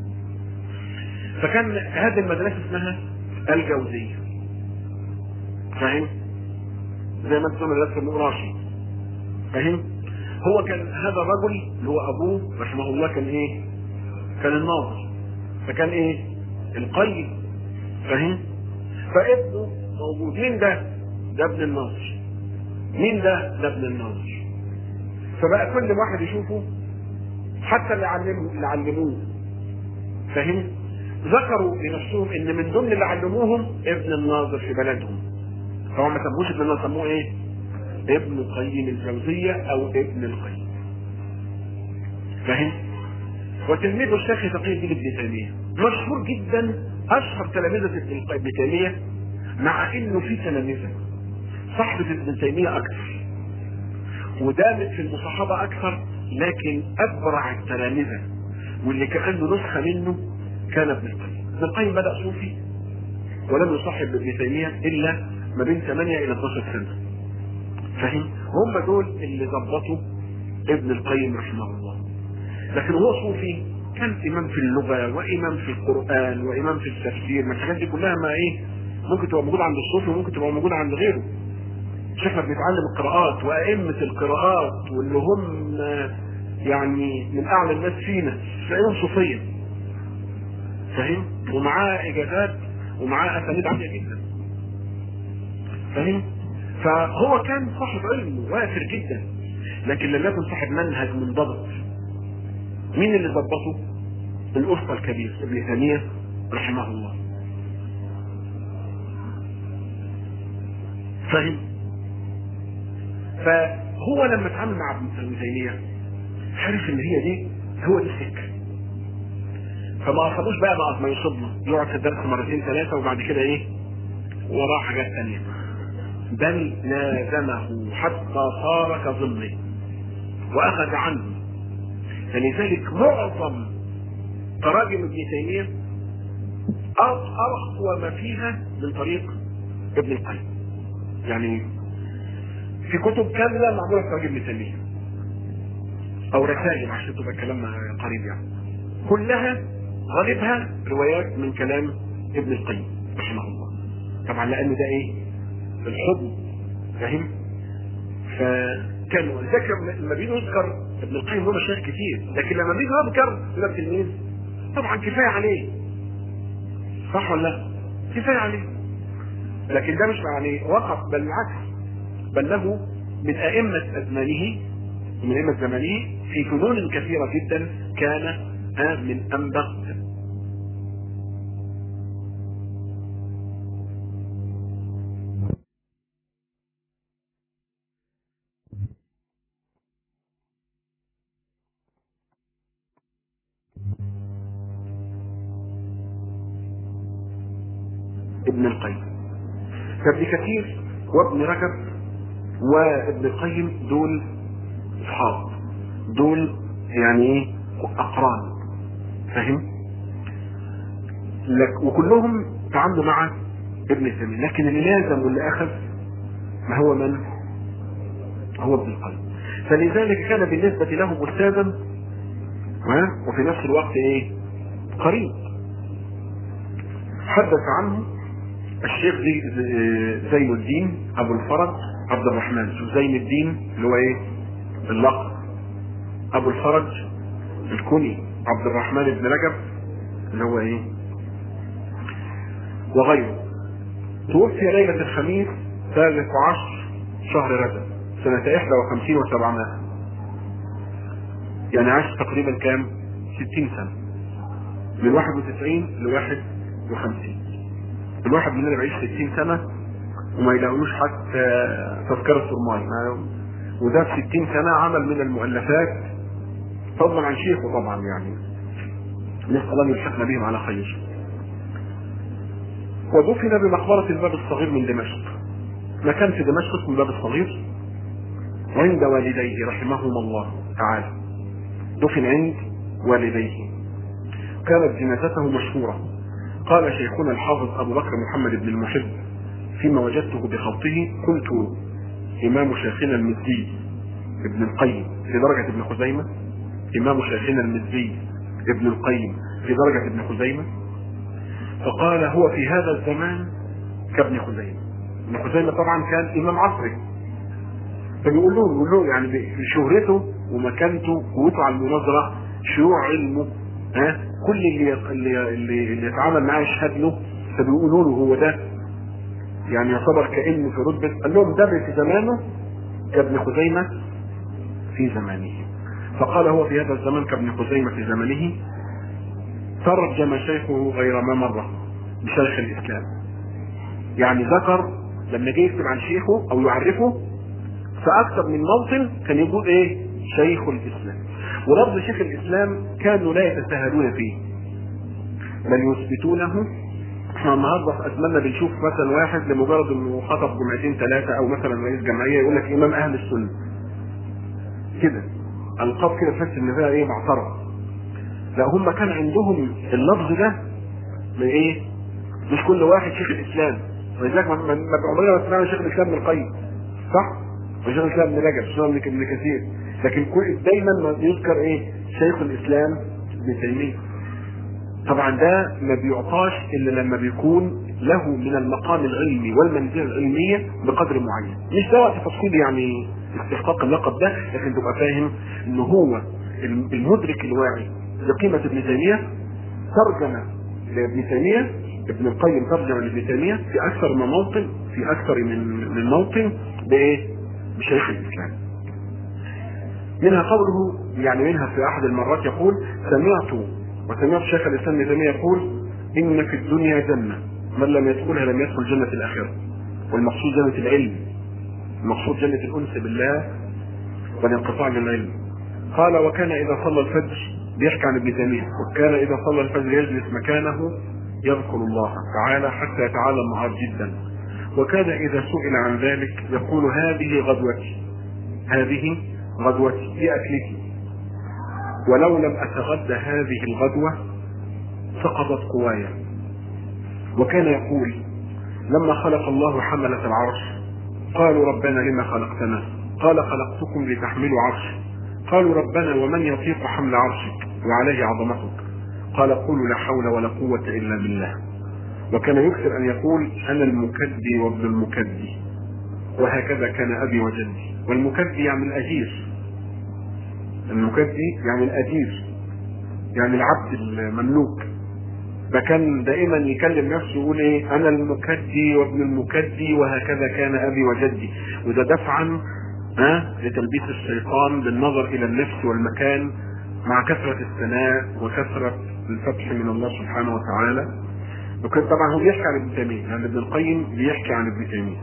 فكان هذه المدرسة اسمها الجوزية. فاهم؟ زي ما تسمى مدرسة المقراشي. فاهم؟ هو كان هذا الرجل اللي هو ابوه رحمه الله كان ايه؟ كان الناظر، فكان ايه؟ القيم. فاهم؟ فابنه موجود. مين ده؟ ده ابن الناظر. مين ده؟ ده ابن الناظر. فبقى كل واحد يشوفه، حتى اللي علموه. فاهم؟ ذكروا لنفسهم ان من ضمن اللي علموهم ابن الناظر في بلدهم، فهم ما سموش ابن الناظر، سموه ايه؟ ابن قيم الجوزية او ابن القيم. فاهم؟ وتلميذه الشيخ تقي الدين ابن تيمية مشهور جدا، اشهر تلاميذة ابن تيمية، مع انه في تلاميذة صحبة ابن تيمية اكثر ودامت في المصاحبة اكثر، لكن ابرع التلاميذة واللي كأنه نسخة منه كان ابن القيم. ابن القيم بدأ صوفي ولم يصاحب ابن تيمية الا ما بين 8 الى 12 سنة. فاهم؟ هم دول اللي ضبطوا ابن القيم رحمه الله. لكن هو صوفي كان امام في اللغه وامام في القران وامام في التفسير. ما الحاجات دي كلها ما ايه ممكن تبقى موجوده عند الصوفي وممكن تبقى موجوده عند غيره. شيخنا بنتعلم القراءات وائمه القراءات واللي هم يعني من اعلى الناس فينا تلاقيهم صوفيه، فاهم؟ ومعاه اجازات ومعاه اسانيد عاليه جدا، فاهم؟ فهو كان صاحب علم وافر جدا، لكن لم يكن صاحب منهج منضبط. مين اللي ضبطه؟ الاسطى الكبير ابن تيميه رحمه الله، فاهم؟ فهو لما اتعامل مع ابن تيميه عرف ان هي دي هو دي السكه، فما اخدوش بقى ما يصبنا يقعد في الدرس مرتين ثلاثه وبعد كده ايه وراه حاجات ثانيه، بل لازمه حتى صار كظله واخذ عنه. فلذلك معظم تراجم ابن تيميه اقوى ما فيها من طريق ابن القيم. يعني في كتب كامله معموله في تراجم ابن تيميه او رسائل عشان تبقى كلامنا قريب، يعني كلها غالبها روايات من كلام ابن القيم رحمه الله، طبعا لان ده ايه الحب، فاهم؟ فكانوا ذكر لما بيجي يذكر ابن القيم له مشايخ كتير، لكن لما بيجي يذكر له تلميذ طبعا كفايه عليه، صح ولا لا؟ كفايه عليه. لكن ده مش معناه وقف، بل العكس، بل له من ائمه ازمانه ومن ائمه زمانه في فنون كثيره جدا كان من انبغ ابن القيم. فابن كثير وابن رجب وابن القيم دول اصحاب، دول يعني ايه اقران، فاهم؟ وكلهم تعاملوا مع ابن تيميه، لكن اللي لازم واللي اخذ ما هو من هو ابن القيم. فلذلك كان بالنسبه له استاذا وفي نفس الوقت ايه قريب. حدث عنه الشيخ زين الدين ابو الفرج عبد الرحمن، زين الدين اللي هو ايه اللقب، ابو الفرج الكني، عبد الرحمن بن رجب اللي هو ايه وغيره. توفي ليلة الخميس 13 شهر رجب سنة 51 و700، يعني عاش تقريبا كام 60 سنة، من 91 ل 51. الواحد مننا بيعيش 60 سنة وما يلاقولوش حتى تذكرة سرماي، وده في 60 سنة عمل من المؤلفات فضلا عن شيخه طبعا، يعني نسأل الله يلحقنا بهم على خير. ودفن بمقبرة الباب الصغير من دمشق، مكان في دمشق اسمه الباب الصغير، عند والديه رحمهما الله تعالى، دفن عند والديه. كانت جنازته مشهورة. قال شيخنا الحافظ أبو بكر محمد بن المحب فيما وجدته بخطه: كنت إمام شيخنا المزي ابن القيم في درجة ابن خزيمة، إمام شيخنا المزي ابن القيم في درجة ابن خزيمة. فقال: هو في هذا الزمان كابن خزيمة. ابن خزيمة طبعا كان إمام عصري، فبيقول له يعني بشهرته ومكانته وقوته على المناظرة شيوع علمه، كل اللي يتعامل معاه يشهد له، فبيقولوا له هو ده يعني يعتبر كأنه في رتبة. قال لهم ده في زمانه كابن خزيمة في زمانه. فقال: هو في هذا الزمان كابن خزيمة في زمانه. ترجم شيخه غير ما مرة بشيخ الإسلام، يعني ذكر لما جه يكتب عن شيخه أو يعرفه فأكثر من موطن كان يقول إيه شيخ الإسلام. ولفظ شيخ الإسلام كانوا لا يتساهلون فيه بل يثبتونه. احنا النهارده في أزماننا بنشوف مثلا واحد لمجرد انه خطب جمعتين ثلاثة او مثلا رئيس جمعية يقول لك امام اهل السنة كده، القاب كده تحس ان فيها ايه معترض. لا، هم كان عندهم اللفظ ده من ايه، مش كل واحد شيخ الاسلام. ولذلك ما عمرنا ما سمعنا شيخ الاسلام ابن القيم، صح؟ وشيخ الاسلام ابن رجب، شيخ ابن كثير، لكن دايما ما يذكر ايه شيخ الاسلام ابن تيمية. طبعا ده ما بيعطاش الا لما بيكون له من المقام العلمي والمنزله العلميه بقدر معين. مش ده وقت تفصيل يعني استحقاق اللقب ده، لكن تبقى فاهم ان هو المدرك الواعي لقيمه ابن تيميه ترجم لابن تيميه، ابن القيم ترجم لابن تيميه في اكثر من موطن، في اكثر من موطن بايه؟ بشيخ الاسلام. منها قوله، يعني منها في احد المرات يقول: وسمعت شيخ الاسلام ابن تيميه يقول: ان في الدنيا جنه من لم يدخلها لم يدخل جنه الاخره. والمقصود جنه العلم، المقصود جنه الانس بالله والانقطاع للعلم. قال: وكان اذا صلى الفجر، بيحكي عن ابن تيميه، وكان اذا صلى الفجر يجلس مكانه يذكر الله تعالى حتى يتعالى النهار جدا. وكان اذا سئل عن ذلك يقول: هذه غدوتي، هذه غدوتي في اكلتي، ولو لم اتغدى هذه الغدوه سقطت قوايا. وكان يقول: لما خلق الله حملة العرش قالوا: ربنا لما خلقتنا؟ قال: خلقتكم لتحملوا عرشي. قالوا: ربنا ومن يطيق حمل عرشك وعليه عظمتك؟ قال: قولوا لا حول ولا قوة الا بالله. وكان يكثر ان يقول: انا المكدي وابن المكدي، وهكذا كان ابي وجدي. والمكدي يعني الاجير، المكدي يعني الاجير، يعني العبد المملوك. فكان دائما يكلم نفسه يقول ايه: انا المكدي وابن المكدي وهكذا كان ابي وجدي. وده دفعا لتلبيس الشيطان بالنظر الى النفس والمكان مع كثرة الثناء وكثرة الفتح من الله سبحانه وتعالى. وكان طبعا هو بيحكي عن ابن تيمية، يعني ابن القيم بيحكي عن ابن تيمية.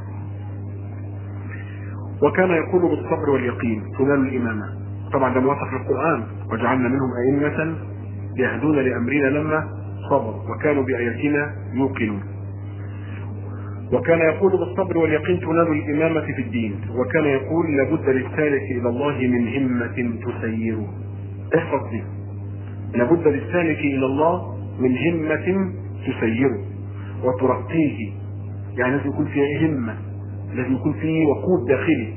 وكان يقول: بالصبر واليقين تنال الامامة. طبعا ده موافق للقرآن: وجعلنا منهم ائمة يهدون لامرنا لما صبر وكانوا بآياتنا يوقنون. وكان يقول: بالصبر واليقين تنال الإمامة في الدين. وكان يقول: لابد للسالك إلى الله من همة تسيره. احفظ دي: لابد للسالك إلى الله من همة تسيره وترقيه. يعني لازم يكون فيها همة، لازم يكون فيه وقود داخلي.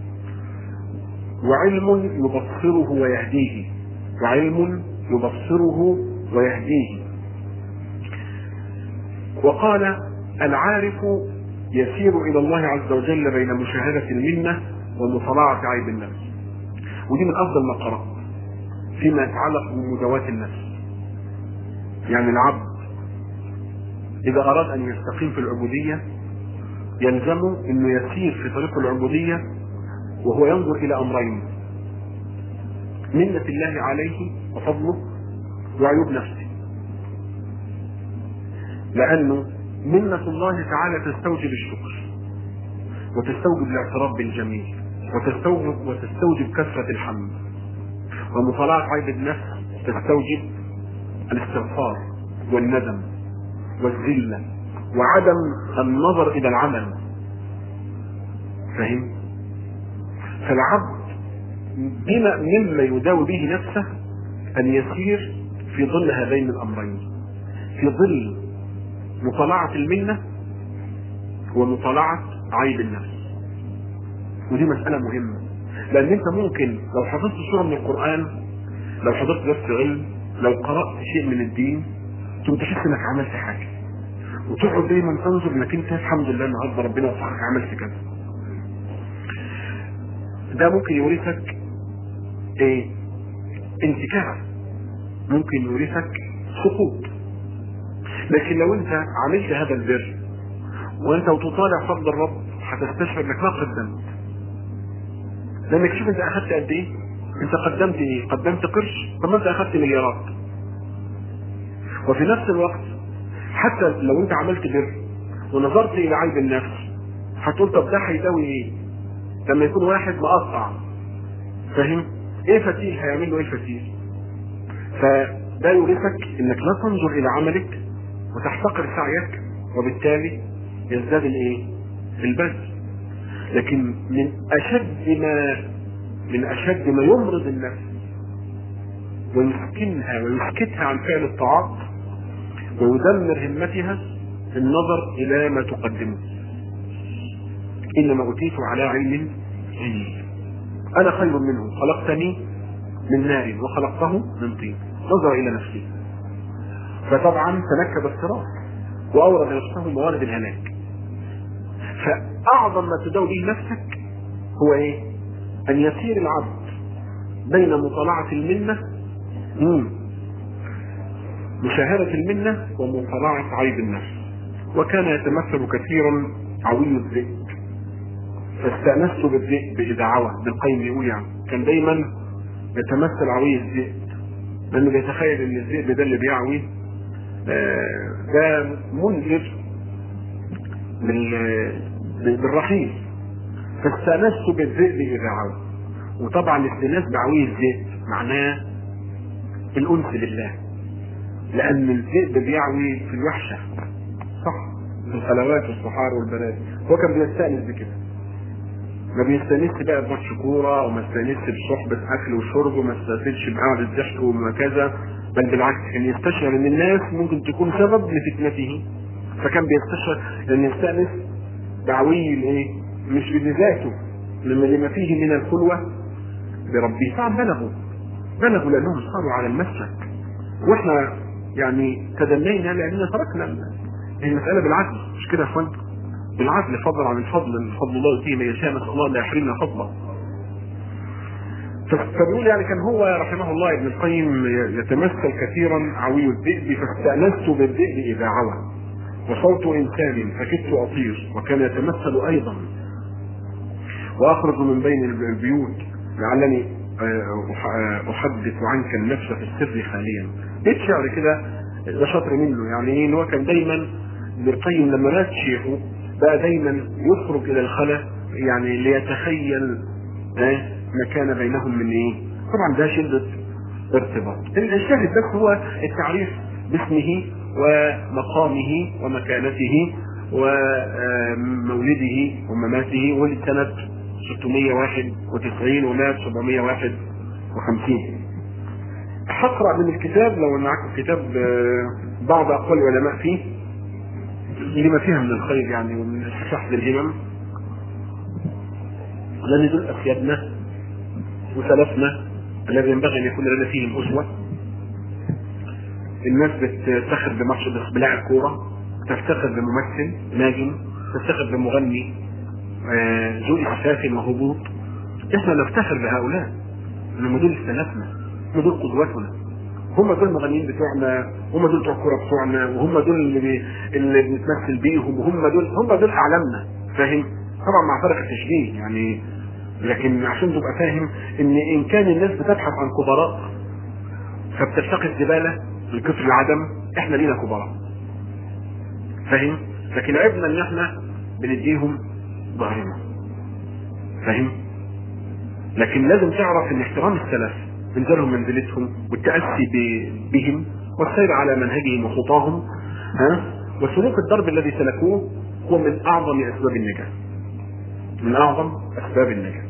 وعلم يبصره ويهديه، وعلم يبصره ويهديه. وقال: العارف يسير الى الله عز وجل بين مشاهدة المنة ومطالعة عيب النفس. ودي من افضل ما قرأت فيما يتعلق بمداواة النفس. يعني العبد اذا اراد ان يستقيم في العبودية يلزمه انه يسير في طريق العبودية وهو ينظر الى امرين: منة الله عليه وفضله، وعيوب نفسه. لانه منة الله تعالى تستوجب الشكر، وتستوجب الاعتراف بالجميل، وتستوجب كثرة الحمد. ومطالعة عيب النفس تستوجب الاستغفار والندم والذلة وعدم النظر الى العمل. فهم؟ فالعبد مما يداوي به نفسه ان يسير في ظل هذين الامرين، في ظل مطالعة المنة ومطالعة عيب النفس. ودي مسألة مهمة، لان انت ممكن لو حفظت سورة من القرآن، لو حضرت درس علم، لو قرأت شيء من الدين، ثم تحس انك عملت حاجة، وتقعد دايما تنظر انك انت الحمد لله النهارده ربنا وفقك عملت كذا. ده ممكن يورثك ايه؟ انتكاس، ممكن يورثك سقوط. لكن لو انت عملت هذا البر وانت وتطالع فضل الرب هتستشعر انك ما قدمت. لانك شوف انت اخذت قد ايه؟ انت قدمت ايه؟ قدمت قرش؟ طب ما انت اخذت مليارات. وفي نفس الوقت حتى لو انت عملت بر ونظرت الى عيب النفس هتقول طب ده هيساوي ايه؟ لما يكون واحد مقطع، فاهم؟ ايه فتيل هيعمل له ايه فتيل؟ فده يورثك انك لا تنظر الى عملك وتحتقر سعيك، وبالتالي يزداد الايه؟ البذل. لكن من اشد ما يمرض النفس ويسكنها ويسكتها عن فعل الطاعات ويدمر همتها النظر الى ما تقدمه. انما اوتيت على علم عندي، انا خير منه، خلقتني من نار وخلقته من طين. نظر الى نفسه، فطبعا تنكب الصراط واورد نفسه موارد الهلاك. فاعظم ما تداوي به نفسك هو ايه؟ ان يسير العبد بين مطالعة المنة، مشاهدة المنة ومطالعة عيب النفس. وكان يتمثل كثيرا عوي الذئب، فاستأنست بالذئب إذا عوى. ابن القيم بيقول يعني كان دايما يتمثل عوي الذئب، لأنه بيتخيل إن الذئب ده اللي بيعوي ده منذر بالرحيم، فاستأنست بالذئب إذا عوى. وطبعا الاستئناس بعوي الذئب معناه الأنس بالله، لأن الذئب بيعوي في الوحشة، صح، في الخلوات والصحار والبلاد. هو كان بيستأنس بكده، ما بيستأنسش بقى بماتش كورة، وما استأنسش بصحبة أكل وشرب، وما استأنسش بقعدة ضحك وكذا، بل بالعكس كان يستشعر إن الناس ممكن تكون سبب لفتنته، فكان بيستشعر إن يستأنس بعوي الإيه؟ مش بذاته، لما فيه من الخلوة بربه. طبعا بلغوا لأنهم صاروا على المسلك، واحنا يعني تدنينا لأننا تركنا المسألة بالعدل، مش كده يا اخوان؟ بالعدل، فضل عن الفضل، فضل الله يؤتيه من يشاء، نسأل الله لا يحرمنا فضله. فبيقول يعني كان هو رحمه الله ابن القيم يتمثل كثيرا عوي الذئب، فاستأنست بالذئب إذا عوى، وصوت إنسان فكدت أطير. وكان يتمثل أيضا وأخرج من بين البيوت لعلني أحدث عنك النفس في السر خاليا. بيت شعر كده، ده شطر منه، يعني ايه؟ ان هو كان دايما ابن القيم لما مات شيخه بقى دايما يخرج الى الخلا، يعني ليتخيل ما كان بينهم من ايه. طبعا ده شدة ارتباط. الشاهد بس هو التعريف باسمه ومقامه ومكانته ومولده ومماته. ولد سنة 691 ومات 751. هقرأ من الكتاب لو معكم الكتاب بعض أقوال العلماء فيه لما فيها من الخير يعني، ومن شحذ الهمم، لأن دول أسيادنا وسلفنا الذي ينبغي أن يكون لنا فيهم أسوة. الناس بتفتخر بماتش بلاعب كورة، تفتخر بممثل ناجم، تفتخر بمغني ذو إحساس وهبوط. احنا نفتخر بهؤلاء، لأن دول سلفنا، هم دول قدوتنا، هم دول المغنيين بتوعنا، هم دول بتوع الكوره بتوعنا، وهم دول اللي بنتمثل بيهم، وهم دول اعلامنا. فاهم؟ طبعا مع فرق التشبيه يعني، لكن عشان تبقى فاهم ان كان الناس بتبحث عن كبراء فبتفتقد الزباله لكثر العدم، احنا لينا كبراء. فاهم؟ لكن عيبنا ان احنا بنديهم ظهرنا. فاهم؟ لكن لازم تعرف ان احترام السلف انزلهم منزلتهم والتأسي بهم والسير على منهجهم وخطاهم وسلوك الدرب الذي سلكوه هو من اعظم اسباب النجاة، من اعظم اسباب النجاة.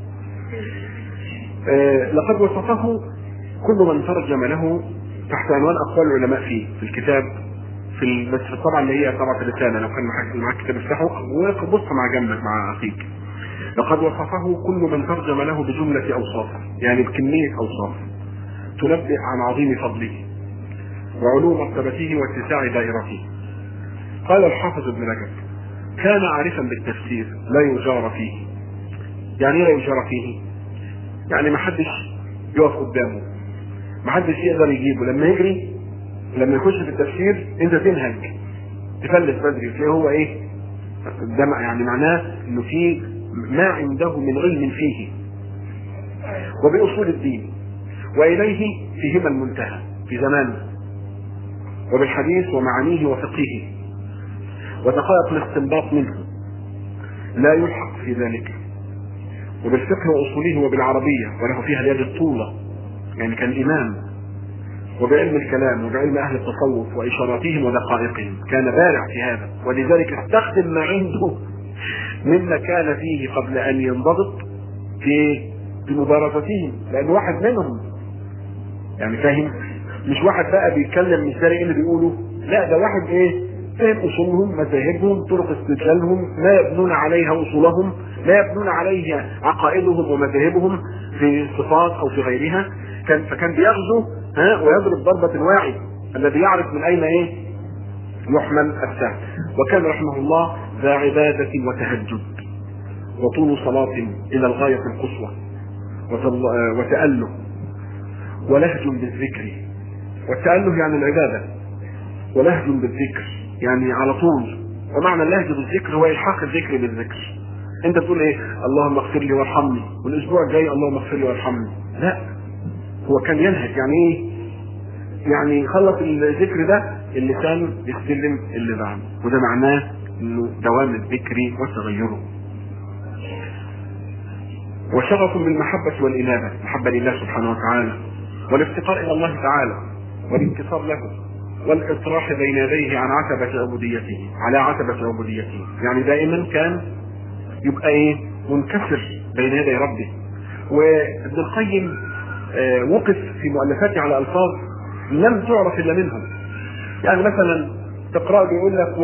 لقد وصفه كل من ترجم له تحت عنوان اقوال العلماء فيه في الكتاب، بس طبعا اللي هي طبعا في الرسالة، لو كان معاك كتاب افتحه وبص مع جنبك مع اخيك. لقد وصفه كل من ترجم له بجملة اوصاف، يعني بكمية اوصاف تنبئ عن عظيم فضله وعلو مرتبته واتساع دائرته. قال الحافظ ابن رجب: كان عارفا بالتفسير لا يجار فيه. يعني ايه لا يجار فيه؟ يعني ما حدش يقف قدامه، ما حدش يقدر يجيبه. لما يجري، لما يخش في التفسير انت تنهج تفلت بدري، تلاقيه هو ايه ده، يعني معناه انه في ما عنده من علم فيه وبأصول الدين، وإليه فيهما المنتهى في زمانه، وبالحديث ومعانيه وفقهه، ودقائق الاستنباط منه لا يلحق في ذلك، وبالفقه وأصوله وبالعربية، وله فيها اليد الطولة، يعني كان إمام، وبعلم الكلام وبعلم أهل التصوف وإشاراتهم ودقائقهم، كان بارع في هذا، ولذلك استخدم ما عنده مما كان فيه قبل أن ينضبط في مبارزتهم، لأن واحد منهم يعني فاهم، مش واحد بقى بيتكلم مش داري ايه اللي بيقوله، لا ده واحد ايه فاهم اصولهم، مذاهبهم، طرق استدلالهم، ما يبنون عليها اصولهم، ما يبنون عليها عقائدهم ومذاهبهم في الصفات او في غيرها. فكان بيغزو ويضرب ضربة الواعي الذي يعرف من اين يحمل السهم. وكان رحمه الله ذا عبادة وتهجد وطول صلاة الى الغاية القصوى وتأله ولهج بالذكر. والتأله يعني العبادة، ولهج بالذكر يعني على طول. ومعنى اللهج بالذكر هو الحاق الذكر بالذكر. انت تقول ايه؟ اللهم اغفر لي وارحمني، والاسبوع الجاي اللهم اغفر لي وارحمني. لا، هو كان ينهج. يعني ايه؟ يعني خلص الذكر ده اللسان يستلم اللي بعده، وده معناه انه دوام الذكر وتغيره. وشغف بالمحبة والإنابة، محبة لله سبحانه وتعالى، والافتقار إلى الله تعالى، والانتصار له، والإطراح بين يديه عن عتبة عبوديته، على عتبة عبوديته. يعني دائما كان يبقى ايه؟ منكسر بين يدي ربه. وابن القيم وقف في مؤلفاته على ألفاظ لم تعرف إلا منهم. يعني مثلا تقرأ بيقول لك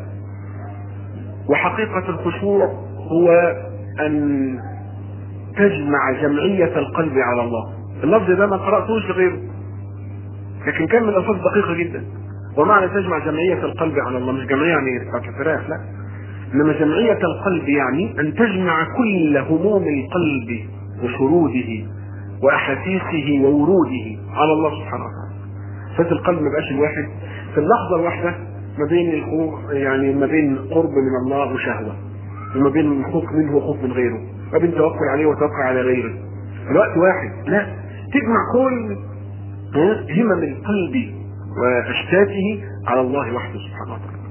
وحقيقة الخشوع هو أن تجمع جمعية القلب على الله. اللفظ ده ما قرأتوش غيره، لكن كان من الألفاظ دقيقة جدا. ومعنى تجمع جمعية القلب على الله مش جمعية يعني فراخ، لا، إنما جمعية القلب يعني أن تجمع كل هموم القلب وشروده وأحاسيسه ووروده على الله سبحانه وتعالى. فالقلب ما بقاش الواحد في اللحظة الواحدة ما بين الخوف، يعني ما بين قرب من الله وشهوة، وما بين خوف منه وخوف من غيره، ما بين توكل عليه وتوكل على غيره. الوقت واحد، لا، تجمع كل همم القلب واشتاته على الله وحده سبحانه وتعالى.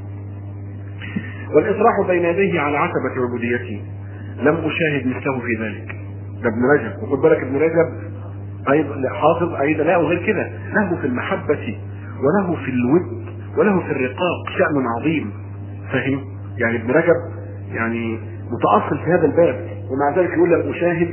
والإطراح بين يديه على عتبة عبوديته لم أشاهد مثله في ذلك. ده ابن رجب، وخد بالك ابن رجب أيضا حافظ أيضا لا وغير كده، له في المحبة وله في الود وله في الرقاق شأن عظيم. فهم؟ يعني ابن رجب يعني متأصل في هذا الباب، ومع ذلك يقول لم أشاهد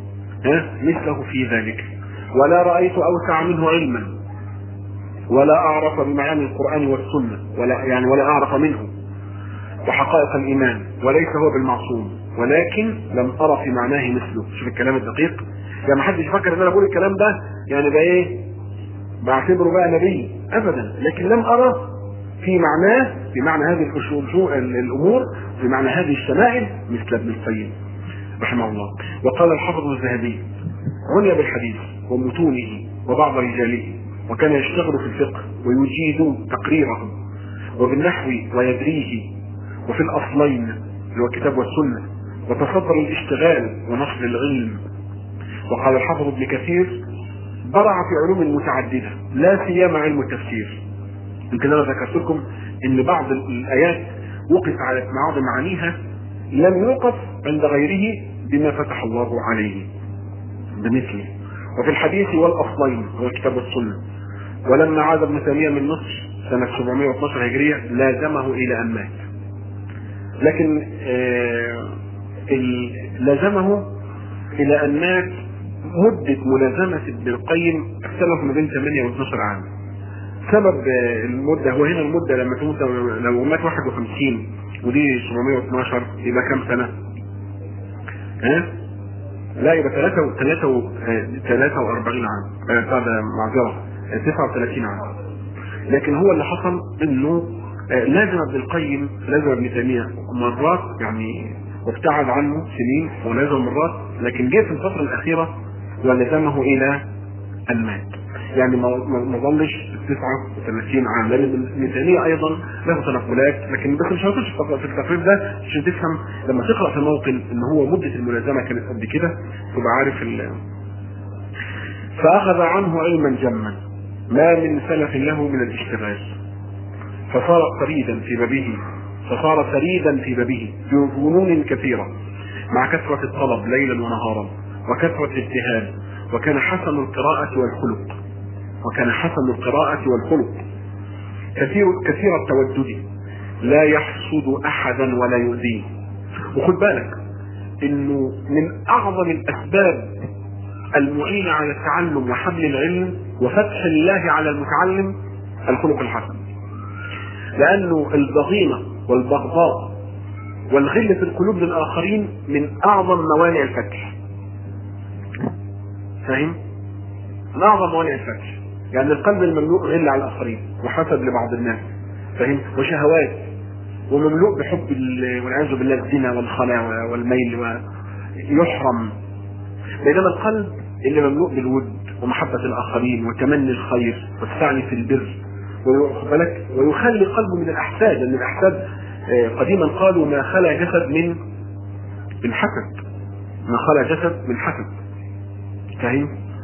مثله في ذلك، ولا رأيت أوسع منه علما، ولا أعرف بمعاني القرآن والسنة، ولا أعرف منه وحقائق الإيمان، وليس هو بالمعصوم، ولكن لم أرى في معناه مثله. شوف الكلام الدقيق، يعني ما حدش فكر ان انا بقول الكلام ده يعني بقى ايه، بعتبره بقى نبي ابدا، لكن لم ارى في معناه، في معنى هذه الامور، في معنى هذه الشمائل مثل ابن القيم رحمه الله. وقال الحافظ الذهبي عني بالحديث ومتونه وبعض رجاله، وكان يشتغل في الفقه ويجيد تقريره، وبالنحو ويدريه، وفي الاصلين اللي هو الكتاب والسنه، وتصدر الاشتغال ونشر العلم. وقال الحافظ ابن كثير برع في علوم متعددة لا سيما علم التفسير. يمكن انا ذكرت لكم ان بعض الايات وقف على بعض معانيها لم يوقف عند غيره بما فتح الله عليه بمثله. وفي الحديث والاصلين هو الكتاب والسنة. ولما عاد ابن تيمية من مصر سنة 712 هجرية لازمه الى ان مات، لكن لازمه الى ان مات. مدة ملازمة ابن القيم اختلف ما بين 8 و 12 عام. سبب المدة هو هنا المدة لما تموت، لو مات 51 ودي 712 يبقى كام سنة؟ لا، يبقى 43 عام، هذا معذرة 39 عام. لكن هو اللي حصل انه لازم ابن القيم، لازم ابن تيمية مرات يعني، وابتعد عنه سنين ولازم مرات، لكن جه في الفترة الأخيرة ولزمه إلى أن مات. يعني ما ظلش 39 عام، لأن ابن تيمية أيضا له تنقلات، لكن بس مش هتخش في التقرير ده عشان تفهم. لما تقرأ في الموطن إن هو مدة الملازمة كانت قد كده تبقى عارف فأخذ عنه علما جما ما من سلف له من الاشتغال، فصار فريدا في بابه بفنون كثيرة، مع كثرة الطلب ليلا ونهارا وكثرة الاجتهاد. وكان حسن القراءة والخلق كثير التودد، لا يحسد احدا ولا يؤذيه. وخد بالك انه من اعظم الاسباب المعينة على التعلم وحمل العلم وفتح الله على المتعلم الخلق الحسن، لانه الضغينة والبغضاء والغل في القلوب للآخرين من أعظم موانع الفتح. فاهم؟ من اعظم موانع الفقر. يعني القلب المملوء غل على الاخرين وحسد لبعض الناس، فاهم، وشهوات، ومملوء بحب والعياذ بالله الزنا والخلاء والميل ويحرم. بينما القلب اللي مملوء بالود ومحبة الآخرين وتمني الخير والسعي في البر ويخلي قلبه من الأحساد، لأن الأحساد قديما قالوا ما خلا جسد من حسد، ما خلا جسد من حسد، فاهم؟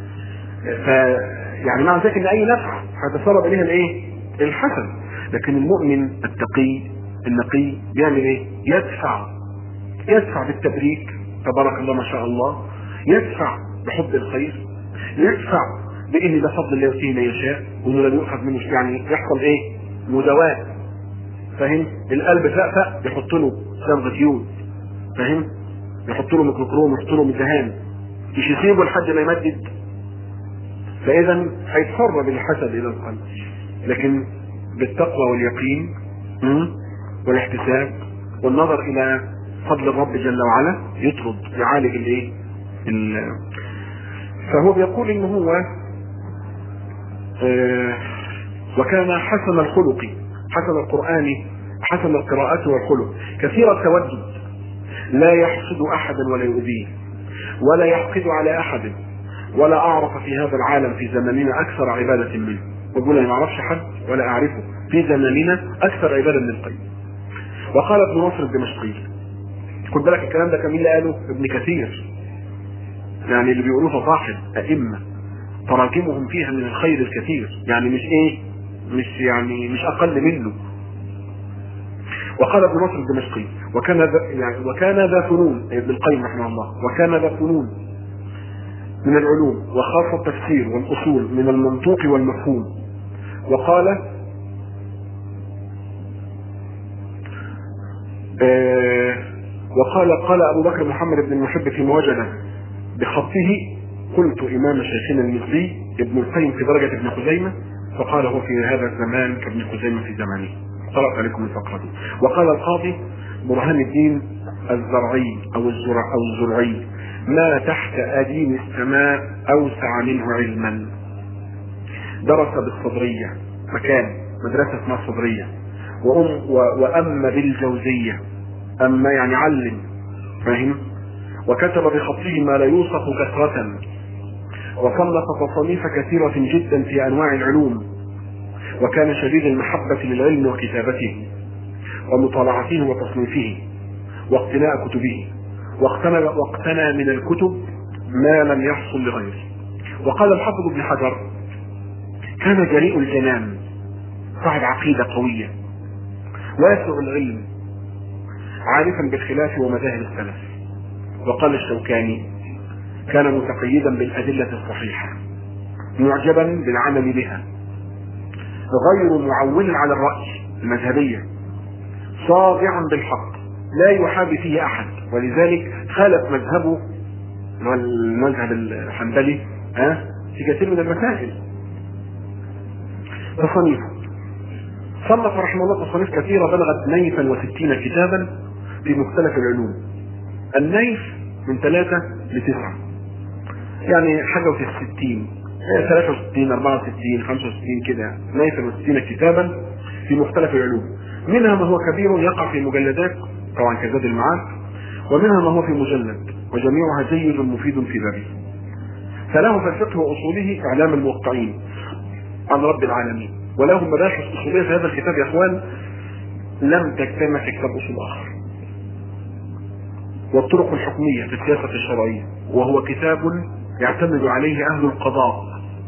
يعني معنى ذلك ان اي نفس هتسرب اليها الايه؟ الحسد. لكن المؤمن التقي النقي بيعمل ايه؟ يدفع بالتبريك، تبارك الله ما شاء الله، يدفع بحب الخير، يدفع بان ده فضل الله يؤتيه من يشاء وانه لا يؤخذ منه، يعني يحصل ايه؟ مداواة، فاهم؟ القلب فقفق يحط له صبغة يود، فاهم؟ يحط له ميكروكروم، يحط له ميزان، مش يسيبه لحد ما يمدد، فاذا هيتسرب الحسد الى القلب. لكن بالتقوى واليقين والاحتساب والنظر الى فضل الرب جل وعلا يطرد، يعالج الايه؟ فهو بيقول ان هو وكان حسن الخلق، حسن القرآن، حسن القراءة والخلق، كثير التودد، لا يحسد احدا ولا يؤذيه ولا يحقد على احد، ولا اعرف في هذا العالم في زماننا اكثر عبادة منه. ويقول انا ما اعرفش حد ولا اعرفه في زماننا اكثر عبادة من القيم. وقال ابن نصر الدمشقي، خد بالك الكلام ده كمين اللي قاله؟ ابن كثير، يعني اللي بيقولوه فصاحب ائمة تراكمهم فيها من الخير الكثير، يعني مش ايه، مش اقل منه. وقال ابن نصر الدمشقي وكان ذا فنون، ابن القيم رحمه الله، وكان ذا فنون من العلوم وخاصة التفسير والاصول من المنطوق والمفهوم. وقال قال ابو بكر محمد بن المحب في مواجهة بخطه، قلت امام شيخنا المصري ابن القيم في درجة ابن خزيمة، فقال هو في هذا الزمان كابن خزيمة في زمانه. طرق عليكم الفقرة دي. وقال القاضي برهان الدين الزرعي او الزرعي ما تحت اديم السماء اوسع منه علما. درس بالصدرية، مكان مدرسة اسمها الصدرية، وأما بالجوزية، أما يعني علم، فاهم؟ وكتب بخطه ما لا يوصف كثرة، وصنف تصانيف كثيرة جدا في أنواع العلوم، وكان شديد المحبة للعلم وكتابته ومطالعته وتصنيفه واقتناء كتبه، واقتنى من الكتب ما لم يحصل لغيره. وقال الحافظ ابن حجر كان جريء الجنان، صاحب عقيدة قوية، واسع العلم، عارفا بالخلاف ومذاهب السلف. وقال الشوكاني كان متقيدا بالأدلة الصحيحة، معجبا بالعمل بها، غير معول على الرأي المذهبية، صادعا بالحق لا يحابي فيه أحد، ولذلك خالف مذهبه المذهب الحنبلي في كثير من المسائل. تصنيفه صنف رحمه الله تصنيف كثيرة بلغت 160 كتابا في مختلف العلوم. النيف من 3 ل 9، يعني حاجة في 60، 63 64 65 كده، 160 كتابا في مختلف العلوم. منها ما هو كبير يقع في مجلدات طبعا كزاد المعاد، ومنها ما هو في مجلد، وجميعها جيد مفيد في بابه. فله في الفقه وأصوله إعلام الموقعين عن رب العالمين، ولهم مباحث أصولية في هذا الكتاب يا أخوان لم تجتمع في كتاب أصول آخر. والطرق الحكمية في السياسة الشرعية، وهو كتاب يعتمد عليه أهل القضاء،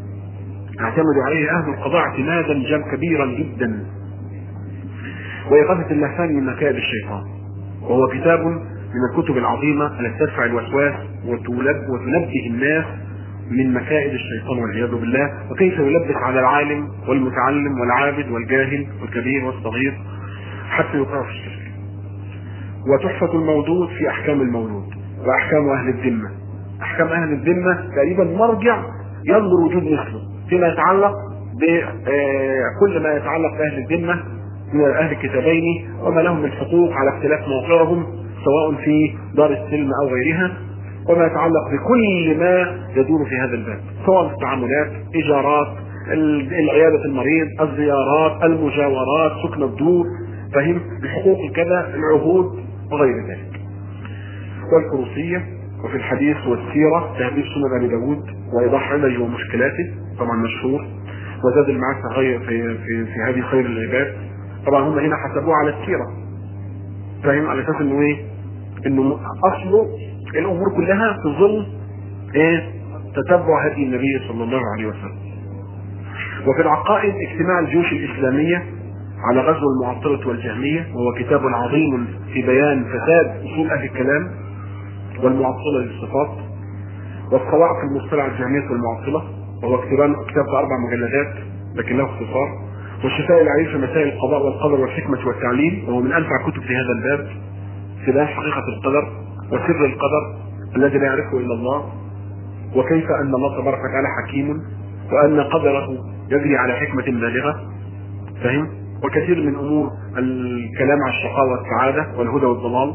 اعتمادا كبيرا جدا، وإغاثة اللسان من مكائد الشيطان. وهو كتاب من الكتب العظيمة التي تدفع الوسواس وتنبه الناس من مكائد الشيطان والعياذ بالله، وكيف يلبس على العالم والمتعلم والعابد والجاهل والكبير والصغير حتى يقع في الشرك. وتحفة المولود في أحكام المولود وأحكام أهل الذمة. أحكام أهل الذمة تقريبا مرجع ينظر وجود مثله فيما يتعلق بكل ما يتعلق بأهل الذمة من أهل الكتابين، وما لهم من حقوق على اختلاف موقعهم سواء في دار السلم أو غيرها، وما يتعلق بكل ما يدور في هذا الباب، سواء التعاملات، ايجارات، العياده المريض، الزيارات، المجاورات، سكن الدور، فهم، الحقوق كذا، العهود وغير ذلك. والكروسيه، وفي الحديث والسيره تهذيب سنن ابي داود وايضاح علله ومشكلاته طبعا مشهور، وزاد المعاد في هذه خير العباد. طبعا هم هنا حسبوه على السيره، فاهم، على اساس انه ايه؟ انه اصله الامور كلها في ظل ايه؟ تتبع هدي النبي صلى الله عليه وسلم. وفي العقائد اجتماع الجيوش الاسلاميه على غزو المعطله والجهميه، وهو كتاب عظيم في بيان فساد اصول اهل الكلام والمعطله للصفات، والصواعق المصطلع الجهميه والمعطله، وهو كتاب 4 مجلدات لكن له اختصار. والشفاء العليل في مسائل القضاء والقدر والحكمه والتعليل، وهو من انفع كتب في هذا الباب، سلاح حقيقه القدر وسر القدر الذي لا يعرفه الا الله، وكيف ان الله تبارك وتعالى حكيم وان قدره يجري على حكمه بالغه، فهم، وكثير من امور الكلام على الشقاء والسعاده والهدى والضلال.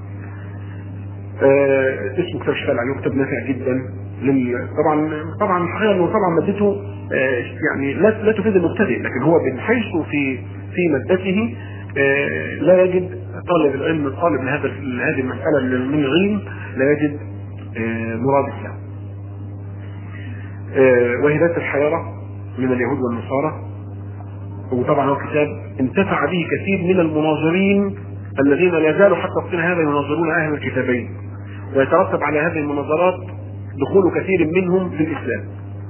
اسمه كتاب الشفاء العليل، كتاب نافع جدا طبعا الحقيقه انه طبعا مادته يعني لا تفيد المبتدئ، لكن هو من حيث في مادته لا يجد طالب العلم طالب لهذه المساله من العلم لا يجد مرادف له. وهدايه الحيره من اليهود والنصارى، وطبعا هو كتاب انتفع به كثير من المناظرين الذين لا زالوا حتى وقتنا هذا يناظرون اهل الكتابين، ويترتب على هذه المناظرات دخول كثير منهم في الاسلام.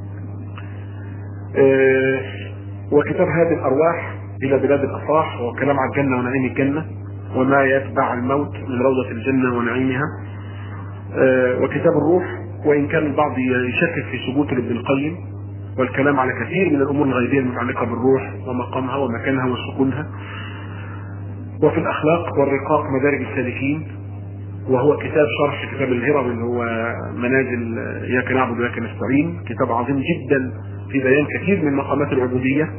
وكتاب هذه الارواح الى بلاد الافراح، وهو كلام على الجنه ونعيم الجنه وما يتبع الموت من روضه الجنه ونعيمها. وكتاب الروح، وان كان البعض يشكك في ثبوت ابن القيم، والكلام على كثير من الامور الغيبيه المتعلقه بالروح ومقامها ومكانها وسكونها. وفي الاخلاق والرقاق مدارج السالكين، وهو كتاب شرح كتاب الهرم اللي هو منازل اياك نعبد واياك نستعين، كتاب عظيم جدا في بيان كثير من مقامات العبوديه.